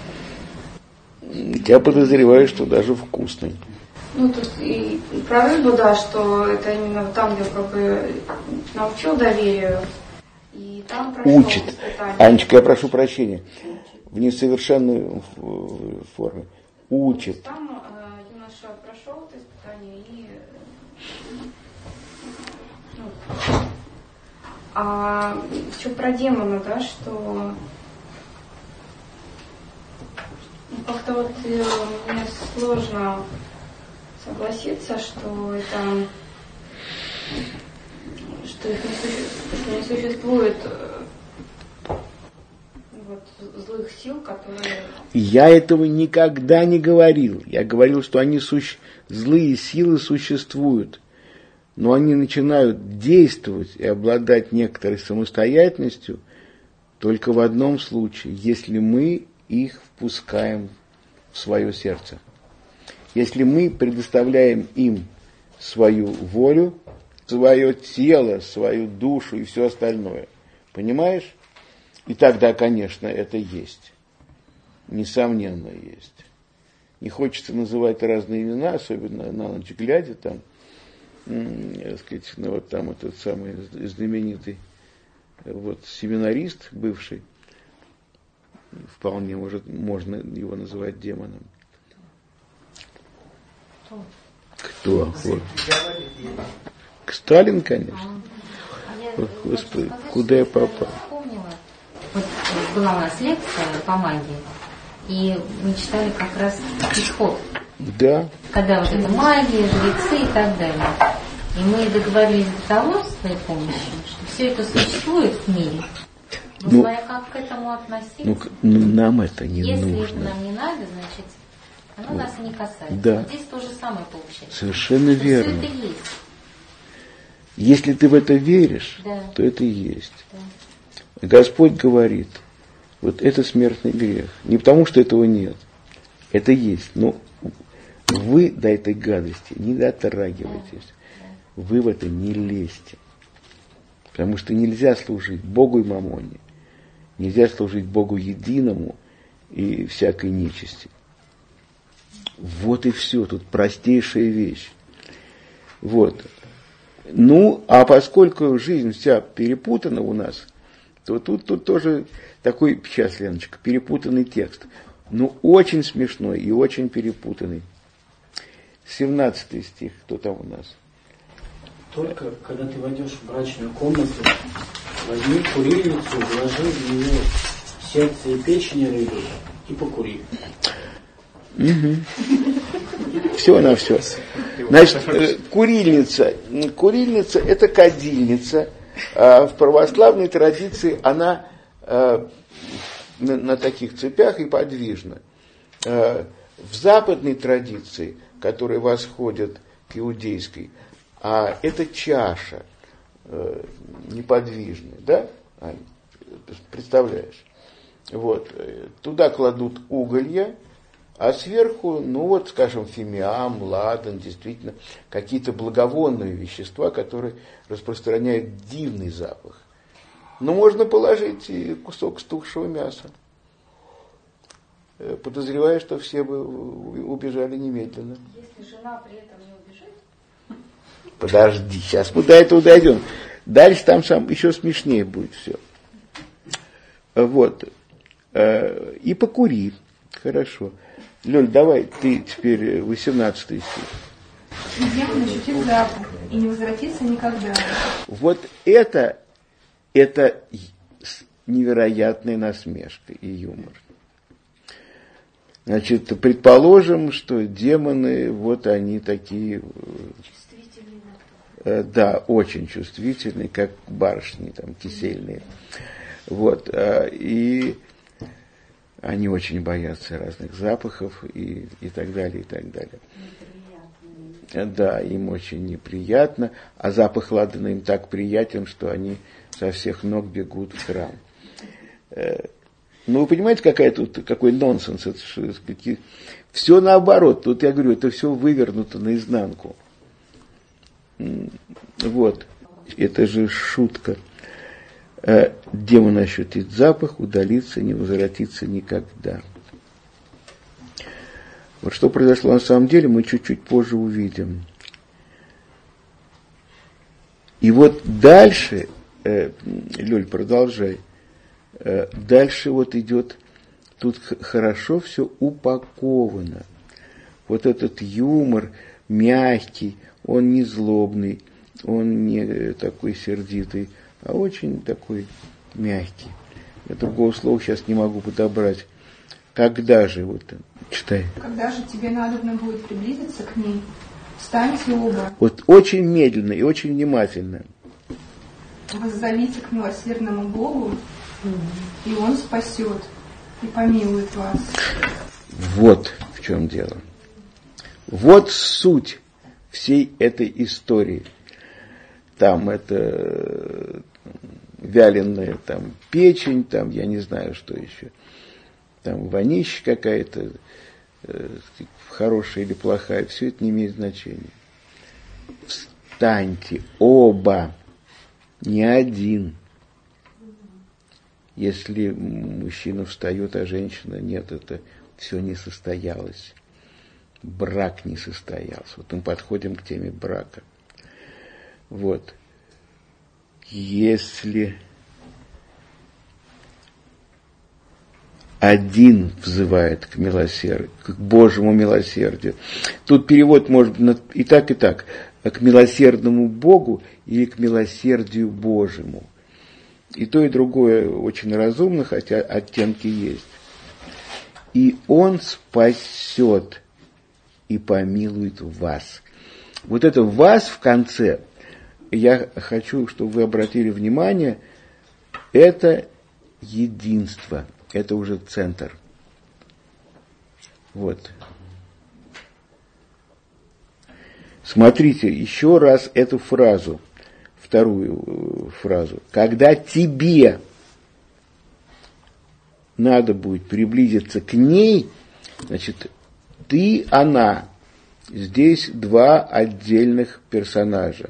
A: Я подозреваю, что даже вкусной.
H: Ну, тут и про рыбу, да, что это именно вот там, где как бы научил доверию, и там прошел
A: Учит.
H: испытание.
A: Анечка, я прошу прощения. В несовершенной форме. Учит.
H: Там э, юноша прошел это испытание и... Ну, а еще про демона, да, что... Ну, как-то вот э, мне сложно согласиться, что это, что их не существует, что не существует вот, злых сил, которые...
A: Я этого никогда не говорил. Я говорил, что они суще... злые силы существуют, но они начинают действовать и обладать некоторой самостоятельностью только в одном случае, если мы их впускаем в свое сердце. Если мы предоставляем им свою волю, свое тело, свою душу и все остальное. Понимаешь? И тогда, конечно, это есть. Несомненно есть. Не хочется называть разные имена, особенно на ночь глядя, там, так сказать, ну, вот там этот самый знаменитый вот, семинарист бывший, вполне может, можно его называть демоном. Кто? Вот. Сталин, конечно.
F: А
A: Господи,
F: сказать,
A: куда я попал?
F: Вспомнила. Вот была у нас лекция по магии. И мы читали как раз исход.
A: Да.
F: Когда вот это магия, жрецы и так далее. И мы договорились до того с твоей помощью, что все это существует в мире. Но ну, смотря как к этому относиться.
A: Ну, ну нам это не
F: если
A: нужно.
F: Если это нам не надо, значит, оно вот. Нас и не касается.
A: Да.
F: Здесь то же самое получается.
A: Совершенно
F: что
A: верно.
F: Все это есть.
A: Если ты в это веришь, да. то это и есть. Да. Господь говорит, вот это смертный грех. Не потому, что этого нет. Это есть. Но вы до этой гадости не дотрагиваетесь. Да. Да. Вы в это не лезьте. Потому что нельзя служить Богу и мамоне. Нельзя служить Богу единому и всякой нечисти. Вот и все. Тут простейшая вещь. Вот. Ну, а поскольку жизнь вся перепутана у нас, то тут, тут тоже такой, сейчас, Леночка, перепутанный текст. Ну, очень смешной и очень перепутанный. семнадцатый стих, кто там у нас?
L: Только когда ты войдешь в брачную комнату, возьми курильницу, вложи в нее сердце и печень рыбы и покури.
A: Угу. Все на все. Значит, курильница. Курильница – это кадильница. В православной традиции она на, на таких цепях и подвижна. В западной традиции, которая восходит к иудейской, а это чаша неподвижная, да? Ань, представляешь? Вот. Туда кладут уголья, а сверху, ну вот, скажем, фимиам, ладан, действительно, какие-то благовонные вещества, которые распространяют дивный запах. Но можно положить и кусок стухшего мяса. Подозреваю, что все бы убежали немедленно.
K: Если жена при этом не убежит?
A: Подожди, сейчас мы до этого дойдем. Дальше там сам еще смешнее будет все. Вот. И покури. Хорошо. Лёль, давай ты теперь восемнадцатый стих.
K: Демон ощутит запах и не возвратится никогда.
A: Вот это, это невероятная насмешка и юмор. Значит, предположим, что демоны, вот они такие, э, да, очень чувствительные, как барышни там кисельные. Вот, э, и они очень боятся разных запахов и, и так далее, и так далее. Неприятно. Да, им очень неприятно, а запах ладана им так приятен, что они со всех ног бегут в храм. Ну, вы понимаете, какая тут, какой нонсенс, это, что, сказать, все наоборот, тут я говорю, это все вывернуто наизнанку. Вот, это же шутка. Демон ощутит запах, удалится, не возвратится никогда. Вот что произошло на самом деле, мы чуть-чуть позже увидим. И вот дальше, э, Лёль, продолжай, э, дальше вот идет, тут хорошо все упаковано. Вот этот юмор мягкий, он не злобный, он не такой сердитый, а очень такой мягкий. Я другого слова сейчас не могу подобрать. Когда же, вот, читай.
K: Когда же тебе надобно будет приблизиться к ней, встаньте оба.
A: Вот очень медленно и очень внимательно.
K: Воззовите к милосердному Богу, и Он спасет и помилует вас.
A: Вот в чем дело. Вот суть всей этой истории. Там это вяленая там печень, там я не знаю, что еще. Там вонища какая-то, э, хорошая или плохая, все это не имеет значения. Встаньте оба, не один. Если мужчина встает, а женщина нет, это все не состоялось. Брак не состоялся. Вот мы подходим к теме брака. Вот. Если один взывает к милосердию, к Божьему милосердию, тут перевод может быть и так, и так, к милосердному Богу или к милосердию Божьему. И то, и другое очень разумно, хотя оттенки есть. и Он спасет и помилует вас. Вот это «вас» в конце, я хочу, чтобы вы обратили внимание, это единство, это уже центр. Вот. Смотрите еще раз эту фразу, вторую фразу. Когда тебе надо будет приблизиться к ней, значит, ты, она. Здесь два отдельных персонажа.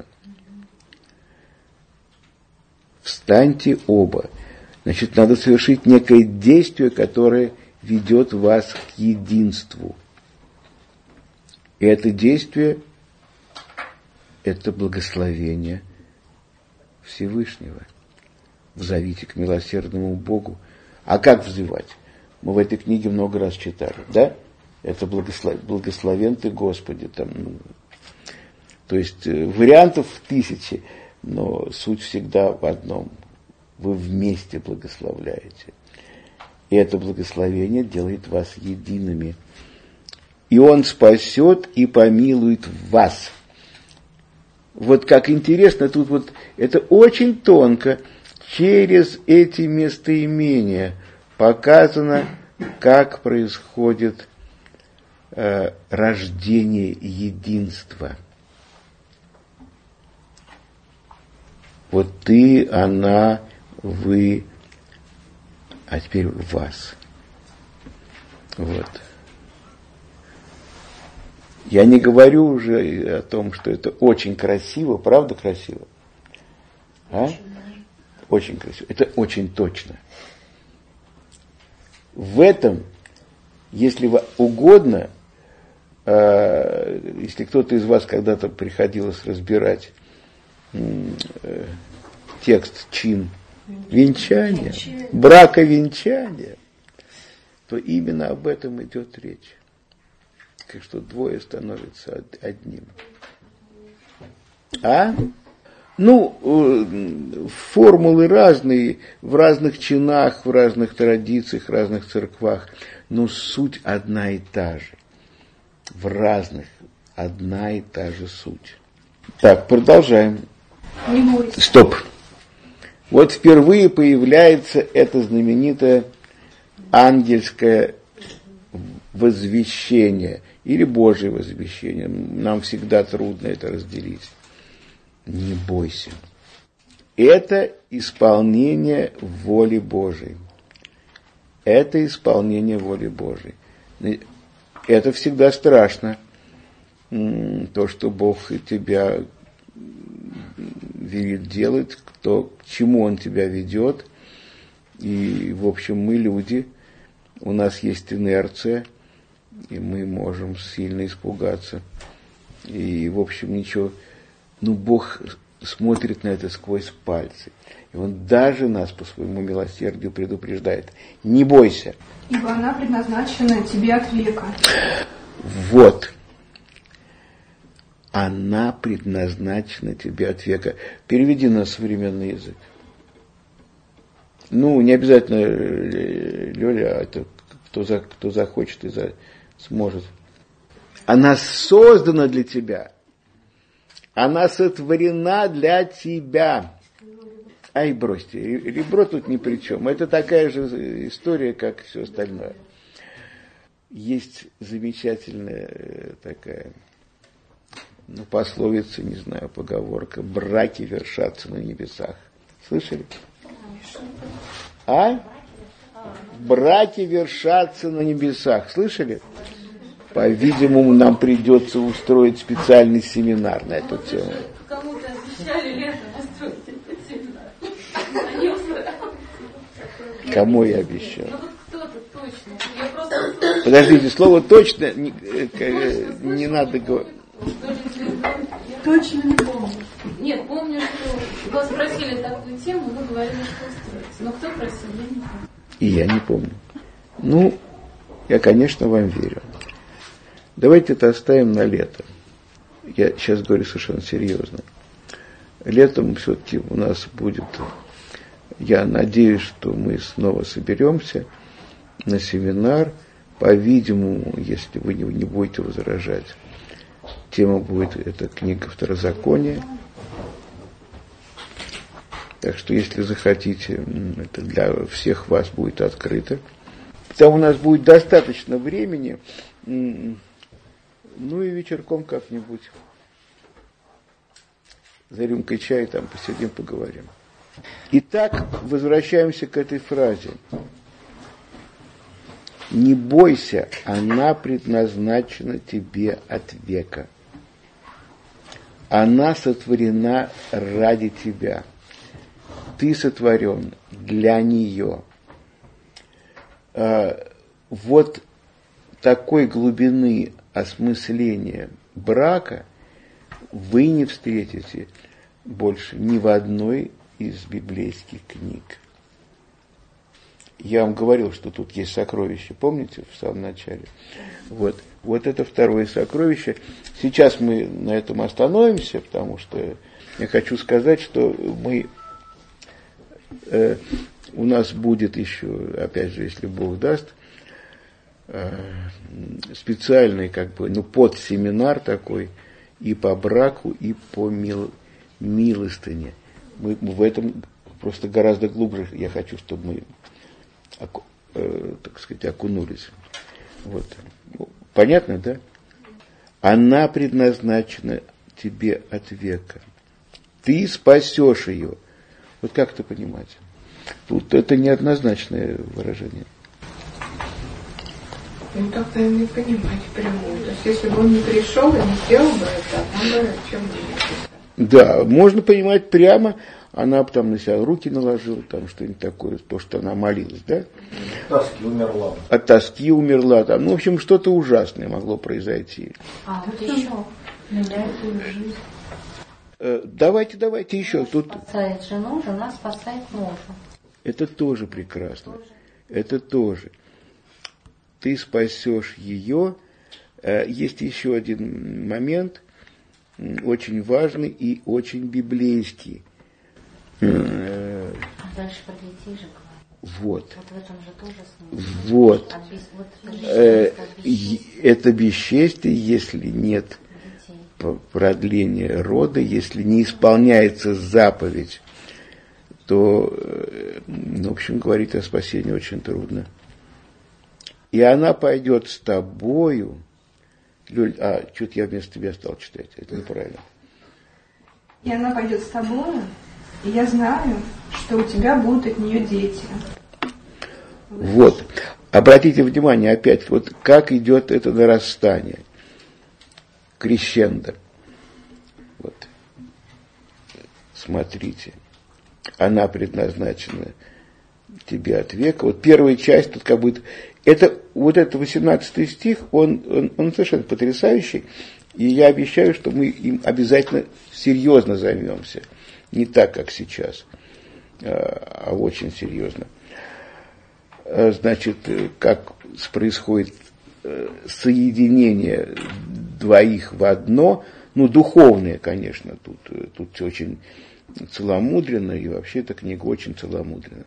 A: Встаньте оба. Значит, надо совершить некое действие, которое ведет вас к единству. И это действие – это благословение Всевышнего. Взовите к милосердному Богу. А как взывать? Мы в этой книге много раз читали, да? Это благослов... благословен ты, Господи. Там, ну, то есть вариантов тысячи, но суть всегда в одном. Вы вместе благословляете. И это благословение делает вас едиными. И Он спасет и помилует вас. Вот как интересно, тут вот это очень тонко, через эти местоимения показано, как происходит э, рождение единства. Вот ты, она, вы, а теперь вас. Вот. Я не говорю уже о том, что это очень красиво, правда красиво? А? Очень красиво. Это очень точно. В этом, если угодно, э, если кто-то из вас когда-то приходилось разбирать э, текст чин венчания, браковенчания, то именно об этом идет речь. Как что двое становятся одним. А? Ну, формулы разные, в разных чинах, в разных традициях, в разных церквах, но суть одна и та же. В разных одна и та же суть. Так, продолжаем.
K: Не бойся.
A: Стоп. Вот впервые появляется это знаменитое ангельское возвещение или Божье возвещение. Нам всегда трудно это разделить. Не бойся. Это исполнение воли Божией. Это исполнение воли Божией. Это всегда страшно. То, что Бог тебя велит делать, то, к чему Он тебя ведет. И, в общем, мы люди, у нас есть инерция, и мы можем сильно испугаться. И, в общем, ничего... Ну, Бог смотрит на это сквозь пальцы. И Он даже нас по своему милосердию предупреждает. Не бойся.
K: Ибо она предназначена тебе от века.
A: Вот. Она предназначена тебе от века. Переведи на современный язык. Ну, не обязательно Лёля, а это кто, за, кто захочет и за, сможет. Она создана для тебя. Она сотворена для тебя. Ай, бросьте, ребро тут ни при чем. Это такая же история, как все остальное. Есть замечательная такая, ну, пословица, не знаю, поговорка. Браки вершатся на небесах. Слышали? А? Браки вершатся на небесах. Слышали? По-видимому, нам придется устроить специальный семинар на эту тему.
H: Кому-то обещали летом устроить этот семинар.
A: Кому я обещал?
H: Ну вот кто-то точно. Я просто...
A: Подождите, слово точно не, не надо говорить.
H: Точно не помню. Нет, помню, что вас спросили такую тему, вы говорили, что устроить. Но кто просил, я не помню.
A: И я не помню. Ну, я, конечно, вам верю. Давайте это оставим на лето. Я сейчас говорю совершенно серьезно. Летом все-таки у нас будет, я надеюсь, что мы снова соберемся на семинар по-видимому, если вы не будете возражать, тема будет, это книга Второзакония. Так что, если захотите, это для всех вас будет открыто. Там у нас будет достаточно времени, ну и вечерком как-нибудь за рюмкой чая там посидим, поговорим. Итак, возвращаемся к этой фразе. Не бойся, она предназначена тебе от века. Она сотворена ради тебя. Ты сотворен для нее. А, вот такой глубины осмысления брака вы не встретите больше ни в одной из библейских книг. Я вам говорил, что тут есть сокровище, помните, в самом начале? Вот, вот это второе сокровище. Сейчас мы на этом остановимся, потому что я хочу сказать, что мы, э, у нас будет еще, опять же, если Бог даст, э, специальный, как бы, ну, подсеминар такой и по браку, и по мил, милостыне. Мы, мы в этом просто гораздо глубже, я хочу, чтобы мы, оку, э, так сказать, окунулись. Вот. Понятно, да? Она предназначена тебе от века. Ты спасешь ее. Вот как это понимать? Тут это неоднозначное выражение.
C: Ну, так, наверное, и понимать прямую. То есть, если бы он не пришел и не сделал бы это, он бы о чем не.
A: Да, можно понимать прямо, она бы там на себя руки наложила, там что-нибудь такое, то, что она молилась, да?
I: От тоски умерла.
A: От тоски умерла, там, ну, в общем, что-то ужасное могло произойти.
F: А, вот еще. Меняет ее жизнь.
A: Э, давайте, давайте еще.
F: Муж
A: Тут...
F: спасает жену, жена спасает мужа.
A: Это тоже прекрасно. Тоже. Это тоже. Ты спасешь ее. Э, есть еще один момент, очень важный и очень библейский.
F: А дальше про детей же говорит.
A: Вот.
F: Вот в этом же тоже смысл.
A: Вот.
F: От бес... вот это,
A: э,
F: бесчестие.
A: это бесчестие, если нет детей. Продления рода, если не исполняется заповедь, то, ну, в общем, говорить о спасении очень трудно. И она пойдет с тобою. Люль, а, что-то я вместо тебя стал читать, это неправильно.
M: И она пойдет с тобою, и я знаю, что у тебя будут от нее дети.
A: Вот. Обратите внимание опять, вот как идет это нарастание. Крещендо. Вот. Смотрите. Она предназначена тебе от века. Вот первая часть, тут как будто... Это, вот этот восемнадцатый стих, он, он, он совершенно потрясающий. И я обещаю, что мы им обязательно серьезно займемся. Не так, как сейчас, а очень серьезно. Значит, как происходит соединение двоих в одно, ну, духовное, конечно, тут, тут все очень целомудренно, и вообще эта книга очень целомудренна.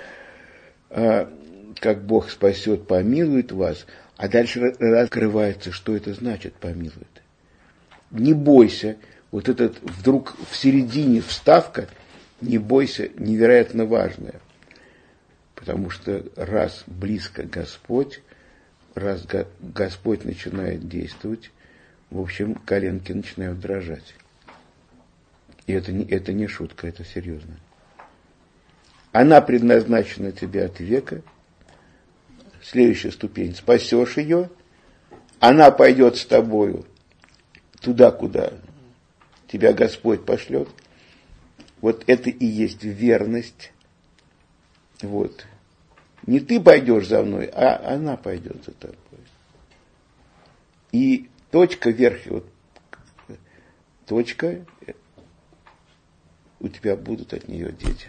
A: Как Бог спасет, помилует вас, а дальше раскрывается, что это значит помилует. Не бойся, вот этот вдруг в середине вставка, не бойся, невероятно важная. Потому что раз близко Господь, раз Господь начинает действовать, в общем, коленки начинают дрожать. И это не, это не шутка, это серьезно. Она предназначена тебе от века. Следующая ступень. Спасешь ее. Она пойдет с тобою туда, куда тебя Господь пошлет. Вот это и есть верность. Вот. Не ты пойдешь за мной, а она пойдет за тобой. И точка вверх, вот, точка, у тебя будут от нее дети.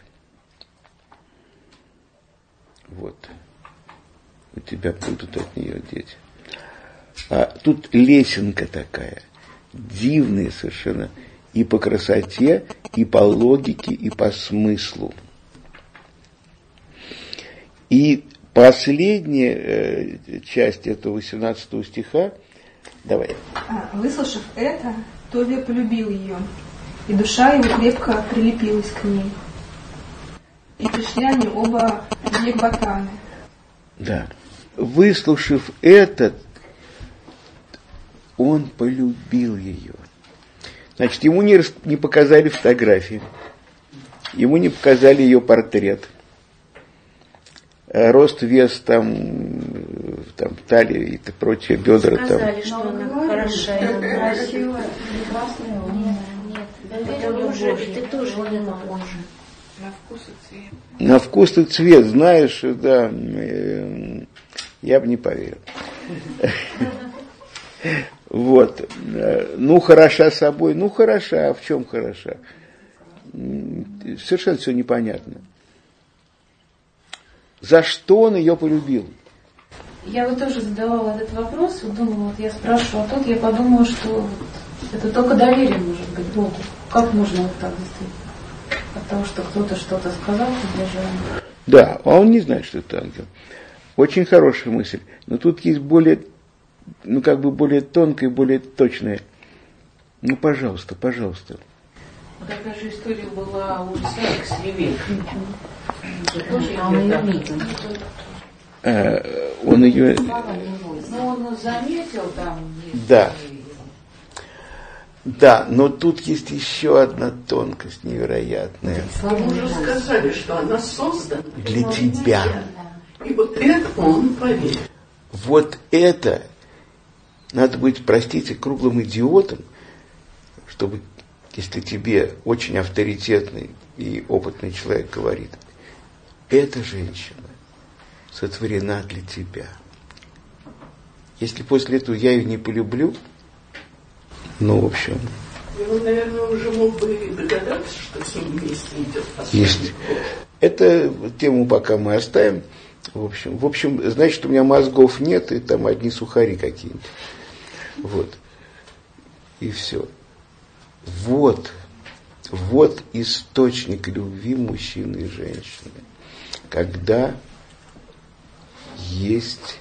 A: Вот. У тебя будут от нее дети. А тут лесенка такая, дивная совершенно, и по красоте, и по логике, и по смыслу. И Последняя э, часть этого восемнадцатого стиха, давай.
M: Выслушав это, Товия полюбил ее, и душа его крепко прилепилась к ней. И пришли они оба в Екбатаны.
A: Да. Выслушав это, он полюбил ее. Значит, ему не, не показали фотографии, ему не показали ее портрет. Рост, вес, там, там талия и прочее, бедра.
F: Сказали,
A: там.
F: что она хорошая, красивая, прекрасная. Нет, нет, это любовь, ты тоже не можешь.
G: На вкус и цвет.
A: На вкус и цвет, знаешь, да, я бы не поверил. Вот. Ну, хороша собой, ну, хороша, а в чем хороша? Совершенно все непонятно. За что он ее полюбил?
H: Я вот тоже задавала этот вопрос, вот думала, вот я спрашивала, а тут я подумала, что это только доверие может быть Богу. Как можно вот так действительно? От того, что кто-то что-то сказал, приближаем.
A: Да, а он не знает, что это ангел. Очень хорошая мысль. Но тут есть более, ну как бы более тонкая, более точная. Ну, пожалуйста, пожалуйста.
E: Такая же история была у Исаака с Ревекой.
F: А он ее видел.
A: А, он ее...
E: Ну, он заметил там.
A: Да. Да, но тут есть еще одна тонкость невероятная.
G: Мы уже сказали, что она создана
A: для тебя.
G: И вот это он поверил.
A: Вот это надо быть, простите, круглым идиотом, чтобы, если тебе очень авторитетный и опытный человек говорит, эта женщина сотворена для тебя. Если после этого я ее не полюблю, ну, в общем...
G: И он, наверное, уже мог бы догадаться, что с ним вместе идет.
A: Есть. Это тему пока мы оставим. В общем, в общем, значит, у меня мозгов нет, и там одни сухари какие-нибудь. Вот. И все. Вот. Вот источник любви мужчины и женщины. Когда есть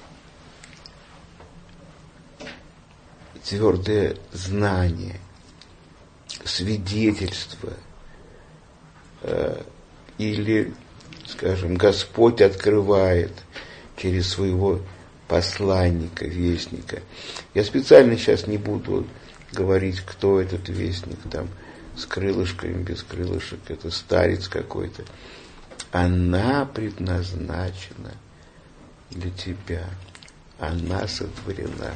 A: твердое знание, свидетельство, э, или, скажем, Господь открывает через своего посланника, вестника. Я специально сейчас не буду говорить, кто этот вестник, там, с крылышками, без крылышек, это старец какой-то. Она предназначена для тебя. Она сотворена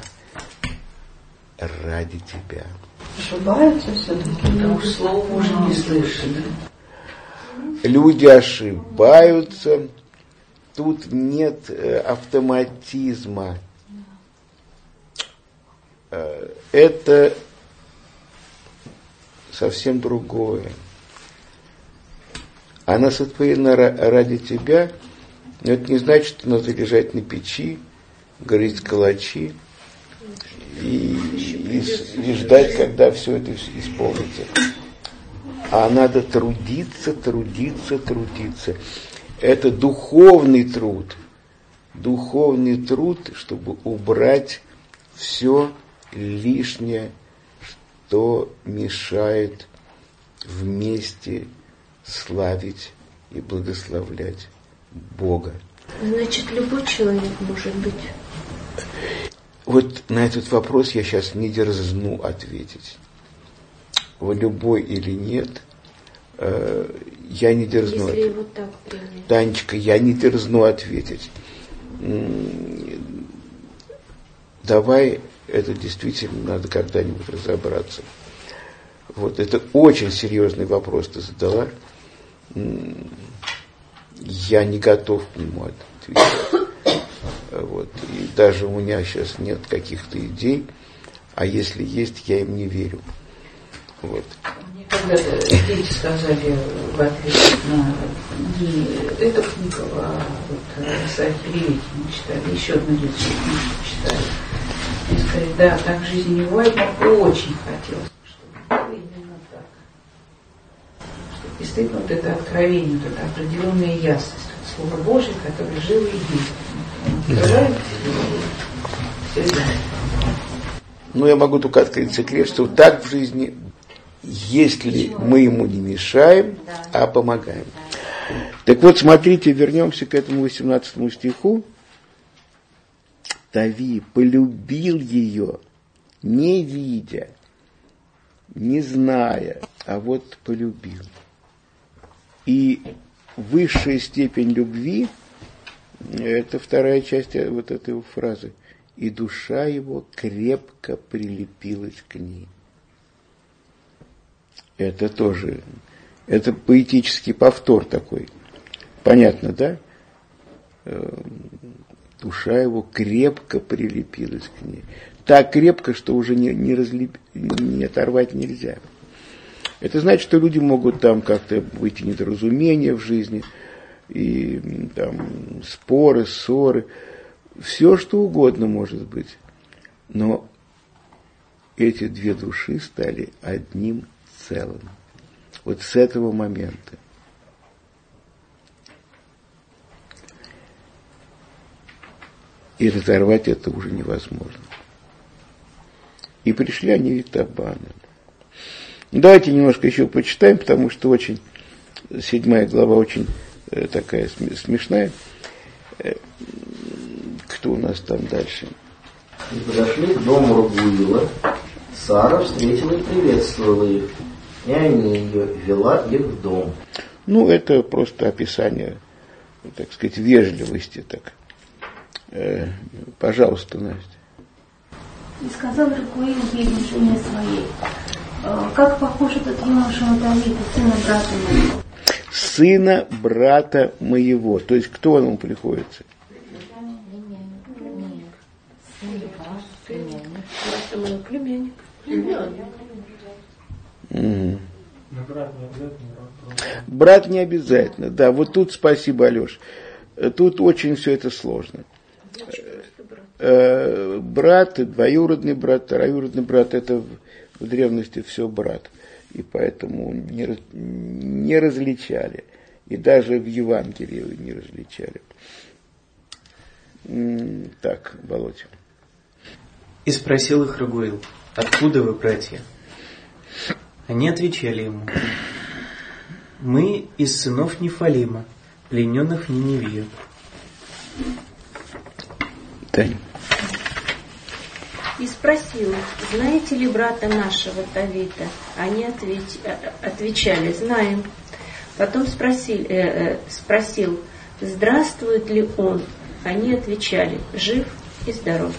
A: ради тебя.
C: Ошибаются все-таки,
E: потому что слова уже не слышали.
A: Люди ошибаются. Тут нет э, автоматизма. Э, это совсем другое. Она сотворена ради тебя, но это не значит, что надо лежать на печи, грызть калачи и, и, и ждать, когда все это исполнится. А надо трудиться, трудиться, трудиться. Это духовный труд. Духовный труд, чтобы убрать все лишнее, что мешает вместе славить и благословлять Бога.
B: Значит, любой человек может быть.
A: Вот на этот вопрос я сейчас не дерзну ответить. Вы любой или нет, э, я не дерзну
B: Если
A: ответить.
B: его так принять.
A: Танечка, я не дерзну ответить. М-м, давай, это действительно надо когда-нибудь разобраться. Вот, это очень серьезный вопрос ты задала. М-м, я не готов к нему ответить. Вот, и даже у меня сейчас нет каких-то идей, а если есть, я им не верю. Вот.
E: Мне когда-то дети сказали в ответ на не эту книгу, а вот Исаака Ревекина читали, еще одну детскую книжку читали. Они сказали, да, так в жизни не бывает, но очень хотелось, чтобы было именно так. Что действительно вот это откровение, вот эта определенная ясность, вот Слово Божие, которое живо и действует.
A: Ну, я могу только открыть секрет, что так в жизни, если мы ему не мешаем, а помогаем. Так вот, смотрите, вернемся к этому восемнадцатому стиху. Тави полюбил ее, не видя, не зная, а вот полюбил. И высшая степень любви, это вторая часть вот этой фразы, и душа его крепко прилепилась к ней. Это тоже, это поэтический повтор такой. Понятно, да? Душа его крепко прилепилась к ней. Так крепко, что уже не, не, разлеп... не оторвать нельзя. Это значит, что люди могут там как-то выйти недоразумения в жизни, и там споры, ссоры, все что угодно может быть. Но эти две души стали одним целым. Вот с этого момента. И разорвать это уже невозможно. И пришли они в Итабана. Давайте немножко еще почитаем, потому что очень, седьмая глава очень э, такая смешная. Э, кто у нас там дальше?
I: И подошли к дому Рагуила. Сара встретила и приветствовала их. И они ее вела их в дом.
A: Ну, это просто описание, так сказать, вежливости, так. Э, пожалуйста, Настя.
H: И сказал Рагуил ей, жене своей: как похож этот юноша на Давида, сына брата моего.
A: Сына брата моего. То есть кто он ему приходится?
B: Племянник.
A: Угу. Брат не обязательно. Да, вот тут спасибо, Алеш. Тут очень все это сложно. Брат, двоюродный брат, троюродный брат, это в, в древности все брат. И поэтому не, не различали. И даже в Евангелии не различали. Так, Володя.
D: И спросил их Рагуил: откуда вы, братья? Они отвечали ему: мы из сынов Нефалима, плененных в Ниневию.
A: Таня.
B: И спросил: знаете ли брата нашего Давида? Они ответь, отвечали: знаем. Потом спросил, э, э, спросил: здравствует ли он? Они отвечали: жив и здоров.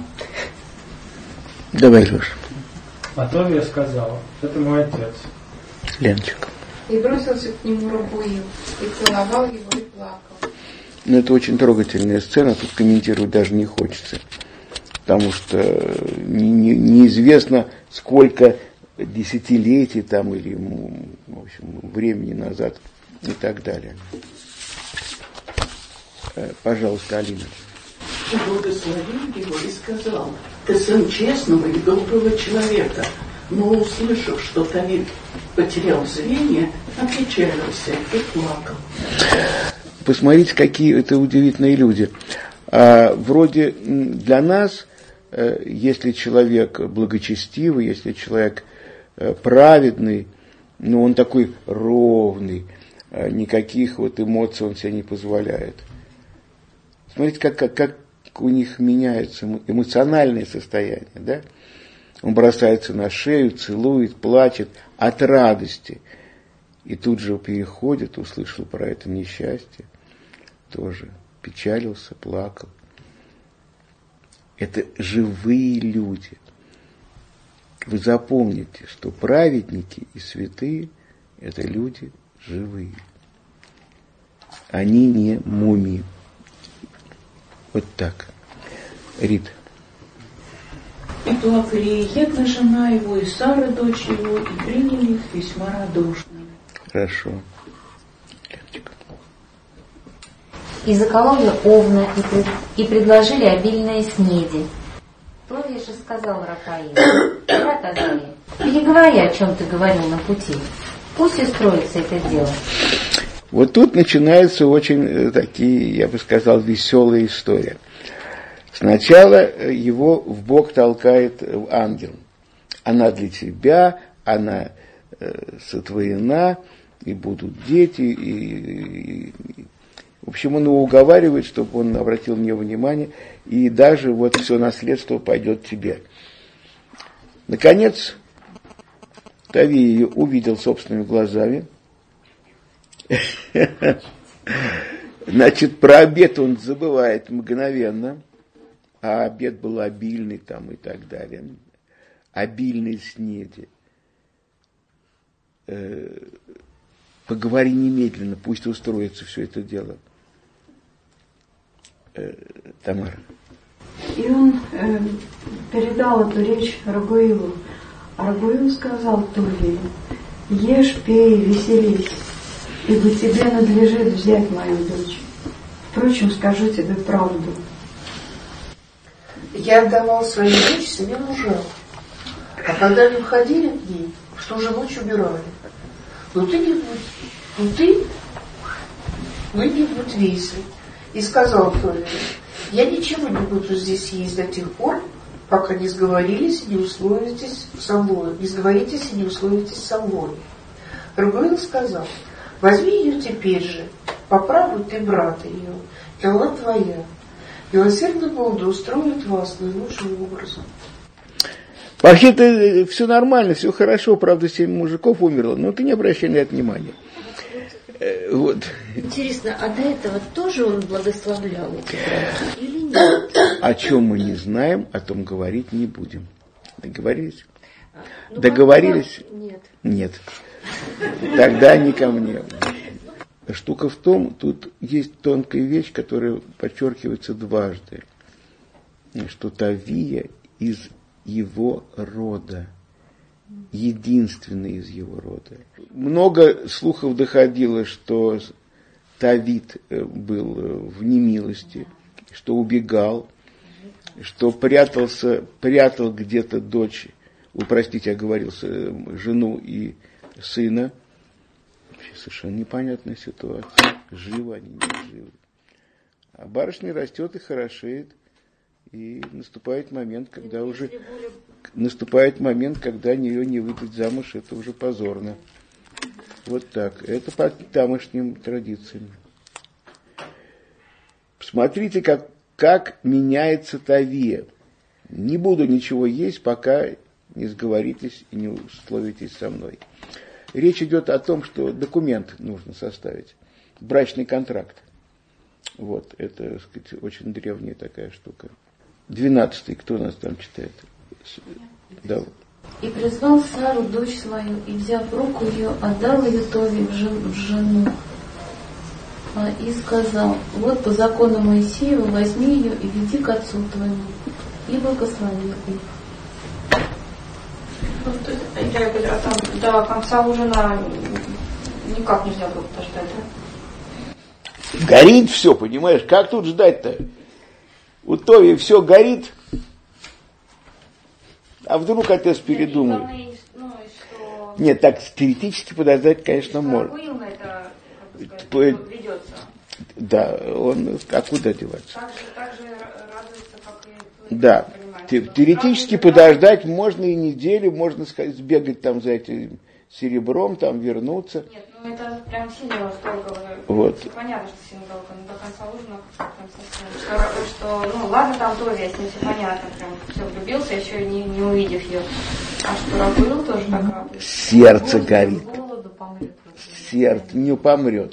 A: Давай, Леша.
L: Потом я сказала: это мой отец.
A: Ленчик.
C: И бросился к нему Рагуил, и целовал его, и плакал.
A: Ну, это очень трогательная сцена, тут комментировать даже не хочется. Потому что не, не, неизвестно, сколько десятилетий там или, в общем, времени назад и так далее. Пожалуйста, Алина.
N: И благословил его и сказал: ты сын честного и доброго человека. Но, услышав, что Давид потерял зрение, опечалился и плакал.
A: Посмотрите, какие это удивительные люди. А, вроде для нас, если человек благочестивый, если человек праведный, ну, он такой ровный, никаких вот эмоций он себе не позволяет. Смотрите, как, как, как у них меняется эмоциональное состояние, да? Он бросается на шею, целует, плачет от радости. И тут же переходит, услышал про это несчастье, тоже печалился, плакал. Это живые люди. Вы запомните, что праведники и святые – это люди живые. Они не мумии. Вот так. Рита.
E: И плакали и Егна, жена его, и Сара, дочь его, и приняли их весьма радушно.
A: Хорошо.
F: И закололи овна, и, пред... и предложили обильные снеди. Товия же сказал Рахаим: брат Азария, переговори, о чем ты говорил на пути. Пусть и строится это дело.
A: Вот тут начинаются очень такие, я бы сказал, веселые истории. Сначала его в бок толкает ангел. Она для тебя, она сотворена, и будут дети, и, и, в общем, он его уговаривает, чтобы он обратил на нее внимание, и даже вот все наследство пойдет тебе. Наконец, Тави ее увидел собственными глазами. Значит, про обед он забывает мгновенно, а обед был обильный там и так далее. Обильный снеди. Поговори немедленно, пусть устроится все это дело. Э, Тамара.
C: И он э, передал эту речь Рагуилу. А Рагуил сказал Туве: ешь, пей, веселись, ибо тебе надлежит взять мою дочь. Впрочем, скажу тебе правду.
G: Я отдавал свою дочь своим мужам. А когда они входили к ней, что же ночь убирали? Ну ты не будь, ну ты, вы не будь веселы. И сказал Тове: я ничего не буду здесь есть до тех пор, пока не сговорились и не условитесь со мной. Не сговоритесь и не условитесь со мной. Рагуил сказал: возьми ее теперь же, попробуй ты брата ее, и она твоя. Милосердный Бог да устроит вас наилучшим образом.
A: Вообще-то все нормально, все хорошо, правда, семь мужиков умерло, но ты не обращай на это внимания. Вот.
B: Интересно, а до этого тоже он благословлял эти браки или нет?
A: О чем мы не знаем, о том говорить не будем. Договорились?
B: А, ну,
A: Договорились?
B: Нет.
A: Нет. Тогда не ко мне. Штука в том, тут есть тонкая вещь, которая подчеркивается дважды, что Тавия из его рода, единственный из его рода. Много слухов доходило, что Тавид был в немилости, что убегал, что прятался, прятал где-то дочь, вы простите, я оговорился, жену и сына. Вообще совершенно непонятная ситуация. Живы они, не живы. А барышня растет и хорошеет. И наступает момент, когда уже наступает момент, когда ее не выдать замуж, это уже позорно. Вот так. Это по тамошним традициям. Посмотрите, как, как меняется Тавия. Не буду ничего есть, пока не сговоритесь и не условитесь со мной. Речь идет о том, что документ нужно составить. Брачный контракт. Вот, это, так сказать, очень древняя такая штука. Двенадцатый, кто у нас там читает? Да.
H: И призвал Сару, дочь свою, и, взяв руку ее, отдал ее Тове в жену. И сказал: вот по закону Моисеева возьми ее и веди к отцу твоему, и благослови их.
K: А там до конца ужина никак нельзя было подождать, да?
A: Горит все, понимаешь? Как тут ждать-то? У Тови все горит, а вдруг отец передумает. Нет, так теоретически подождать, конечно, можно. Да, он, а куда деваться?
K: Так же, так же радуется, как и...
A: Да, теоретически подождать можно и неделю, можно сказать, сбегать там за этим серебром, там вернуться.
K: Нет, ну это прям сильно столько.
A: Вот.
K: Понятно, что сильно долго, но до конца ужина прям совсем. Что, что, ну ладно, там Тови, с ним все понятно, прям все влюбился, еще не, не увидев ее. А что Рагуил тоже так радуется.
A: Сердце горит. Сердце не помрет.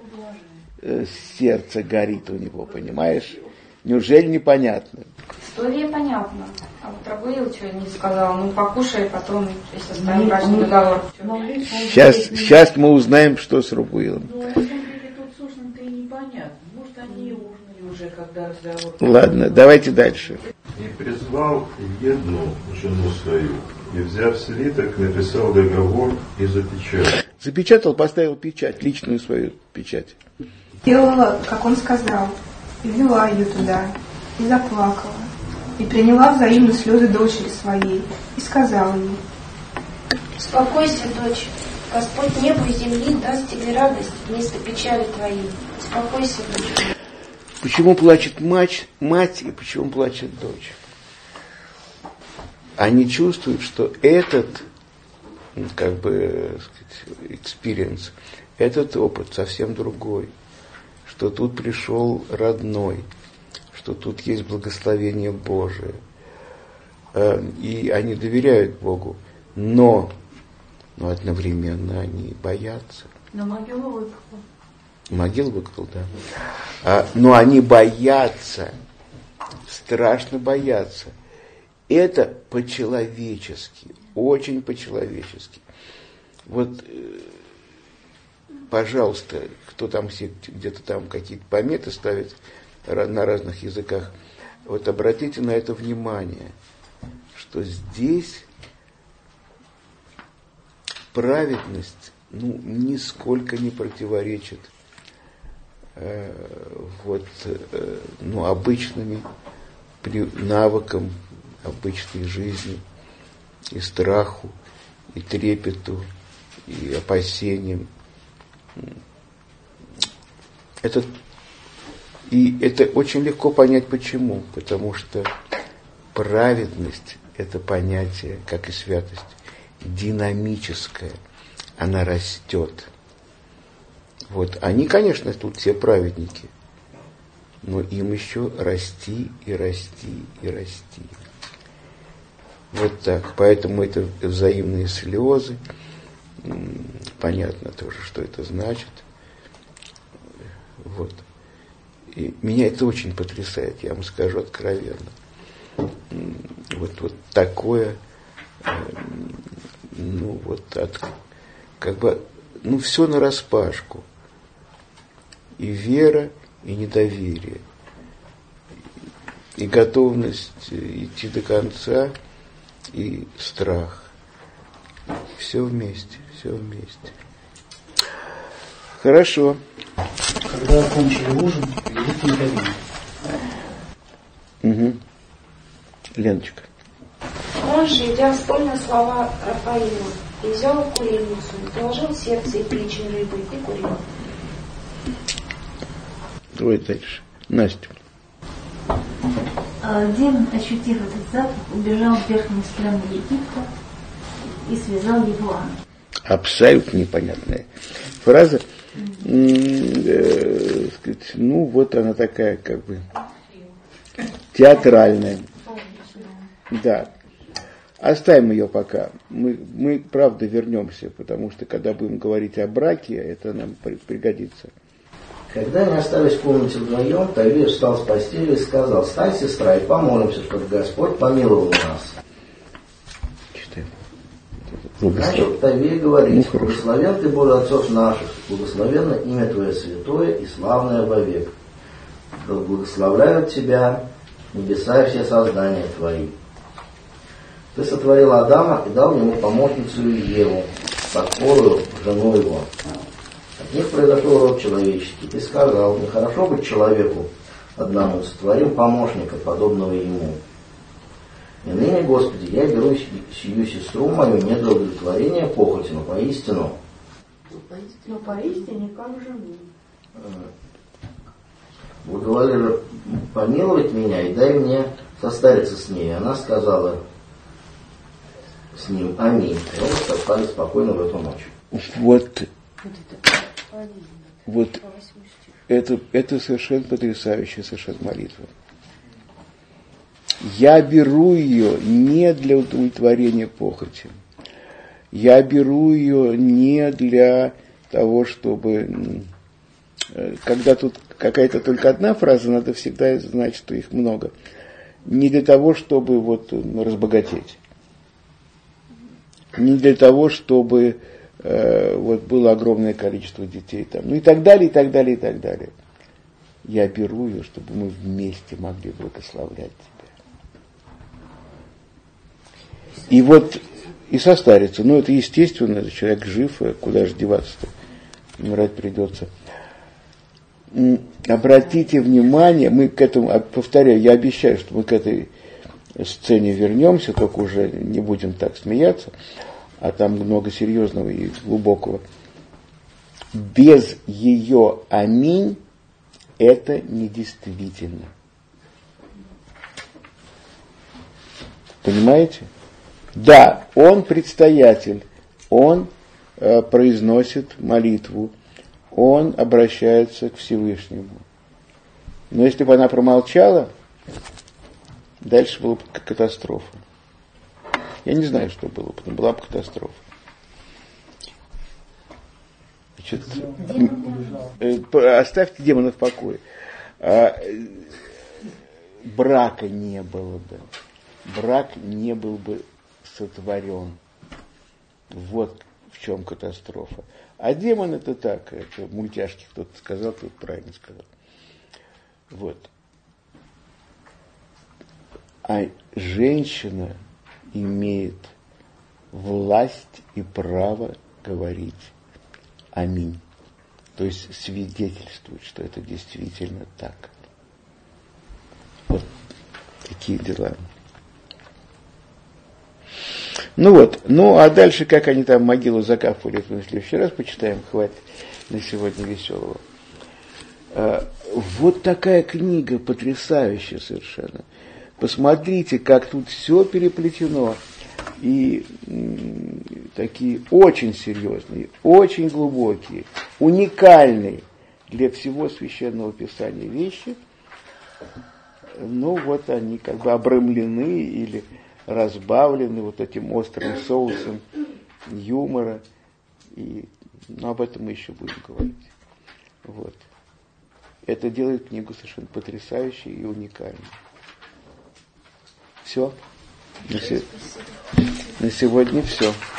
A: Сердце горит у него, понимаешь? Неужели непонятно?
K: История понятна. А вот Рагуил что не сказал, ну покушай, потом, если составим брачный договор.
A: Сейчас, сейчас мы узнаем, что с Рагуилом.
E: Ну, на самом деле тут сложно-то и непонятно. Может, они ужинали уже, когда разговор...
A: Ладно, давайте дальше.
O: И призвал Едну, жену свою, и, взяв свиток, написал договор и запечатал.
A: Запечатал, поставил печать, личную свою печать.
M: Делала, как он сказал, и ввела ее туда, и заплакала, и приняла взаимно слезы дочери своей, и сказала ей:
K: успокойся, дочь, Господь небу и земли даст тебе радость вместо печали твоей. Успокойся, дочь.
A: Почему плачет мать, мать и почему плачет дочь? Они чувствуют, что этот, как бы, сказать, experience, этот опыт совсем другой, что тут пришел родной, что тут есть благословение Божие. И они доверяют Богу, но, но одновременно они боятся.
E: Но могилу выкопал.
A: Могилу выкопал, да. А, но они боятся, страшно боятся. Это по-человечески, очень по-человечески. Вот, пожалуйста, кто там где-то там какие-то пометы ставит на разных языках, вот обратите на это внимание, что здесь праведность, ну, нисколько не противоречит э, вот, э, ну, обычными навыкам обычной жизни, и страху, и трепету, и опасениям. Это, и это очень легко понять почему. Потому что праведность – это понятие, как и святость, динамическое. Она растет. Вот. Они, конечно, тут все праведники, но им еще расти и расти и расти. Вот так. Поэтому это взаимные слезы. Понятно тоже, что это значит. Вот. И меня это очень потрясает, я вам скажу откровенно. Вот, вот такое, ну вот, от, как бы, ну все нараспашку. И вера, и недоверие. И готовность идти до конца, и страх. Все вместе, все вместе. Хорошо.
L: Когда окончили ужин, великий Давид.
A: Угу. Леночка.
K: Он же, идя, вспомнил слова Рафаила, и взял куриницу, положил сердце и печень рыбы, и курил.
A: Давай дальше. Настя.
H: Демон, ощутив этот запах, убежал в верхние страны Египта и связал его ангел.
A: Абсолютно непонятная фраза. Э, сказать, ну, вот она такая, как бы, театральная. Да. Оставим ее пока. Мы, мы, правда, вернемся, потому что, когда будем говорить о браке, это нам пригодится.
I: Когда они остались в комнате вдвоем, Тавия встал с постели и сказал: «Встань, сестра, и помолимся, чтобы Господь помиловал нас».
A: Читаем.
I: Начал Тавия говорить: ну, «Благословен ты, Боже отцов наших, благословенно имя Твое святое и славное вовек. Да благословляют Тебя небеса и все создания Твои. Ты сотворил Адама и дал ему помощницу Еву, подпору жену его. От них произошел род человеческий. Ты сказал: нехорошо быть человеку одному, сотворим помощника, подобного ему. И ныне, Господи, я беру сию сестру мою не для удовлетворения похоти, но поистину».
C: Но поистине как жену.
I: «Благоволи же помиловать меня и дай мне состариться с ней». И она сказала с ним: «Аминь». И оба состали спокойно в эту ночь.
A: Вот, вот это, это совершенно потрясающая совершенно молитва. Я беру ее не для удовлетворения похоти. Я беру ее не для того, чтобы... Когда тут какая-то только одна фраза, надо всегда знать, что их много. Не для того, чтобы вот разбогатеть. Не для того, чтобы э, вот было огромное количество детей там. Ну и так далее, и так далее, и так далее. Я беру ее, чтобы мы вместе могли благословлять тебя. И вот, и состариться. Ну это естественно, человек жив, куда же деваться-то? Умирать придется. Обратите внимание, мы к этому, повторяю, я обещаю, что мы к этой сцене вернемся, только уже не будем так смеяться. а там много серьезного и глубокого. Без ее аминь это недействительно. Понимаете? Да, он предстоятель, он э, произносит молитву, он обращается к Всевышнему. Но если бы она промолчала, дальше была бы катастрофа. Я не знаю, что было бы, но была бы катастрофа. Значит, оставьте демона в покое. Брака не было бы. Брак не был бы сотворен. Вот в чем катастрофа. А демон это так, это мультяшки кто-то сказал, кто-то правильно сказал. Вот. А женщина имеет власть и право говорить аминь. То есть свидетельствует, что это действительно так. Вот такие дела. Ну вот, ну а дальше, как они там могилу закапывали, это мы в следующий раз почитаем, хватит на сегодня веселого. Вот такая книга, потрясающая совершенно. Посмотрите, как тут все переплетено. И м, такие очень серьезные, очень глубокие, уникальные для всего священного писания вещи. Ну вот они как бы обрамлены или разбавлены вот этим острым соусом юмора. И ну, об этом мы еще будем говорить. Вот. Это делает книгу совершенно потрясающей и уникальной. Все. На, се... На сегодня все.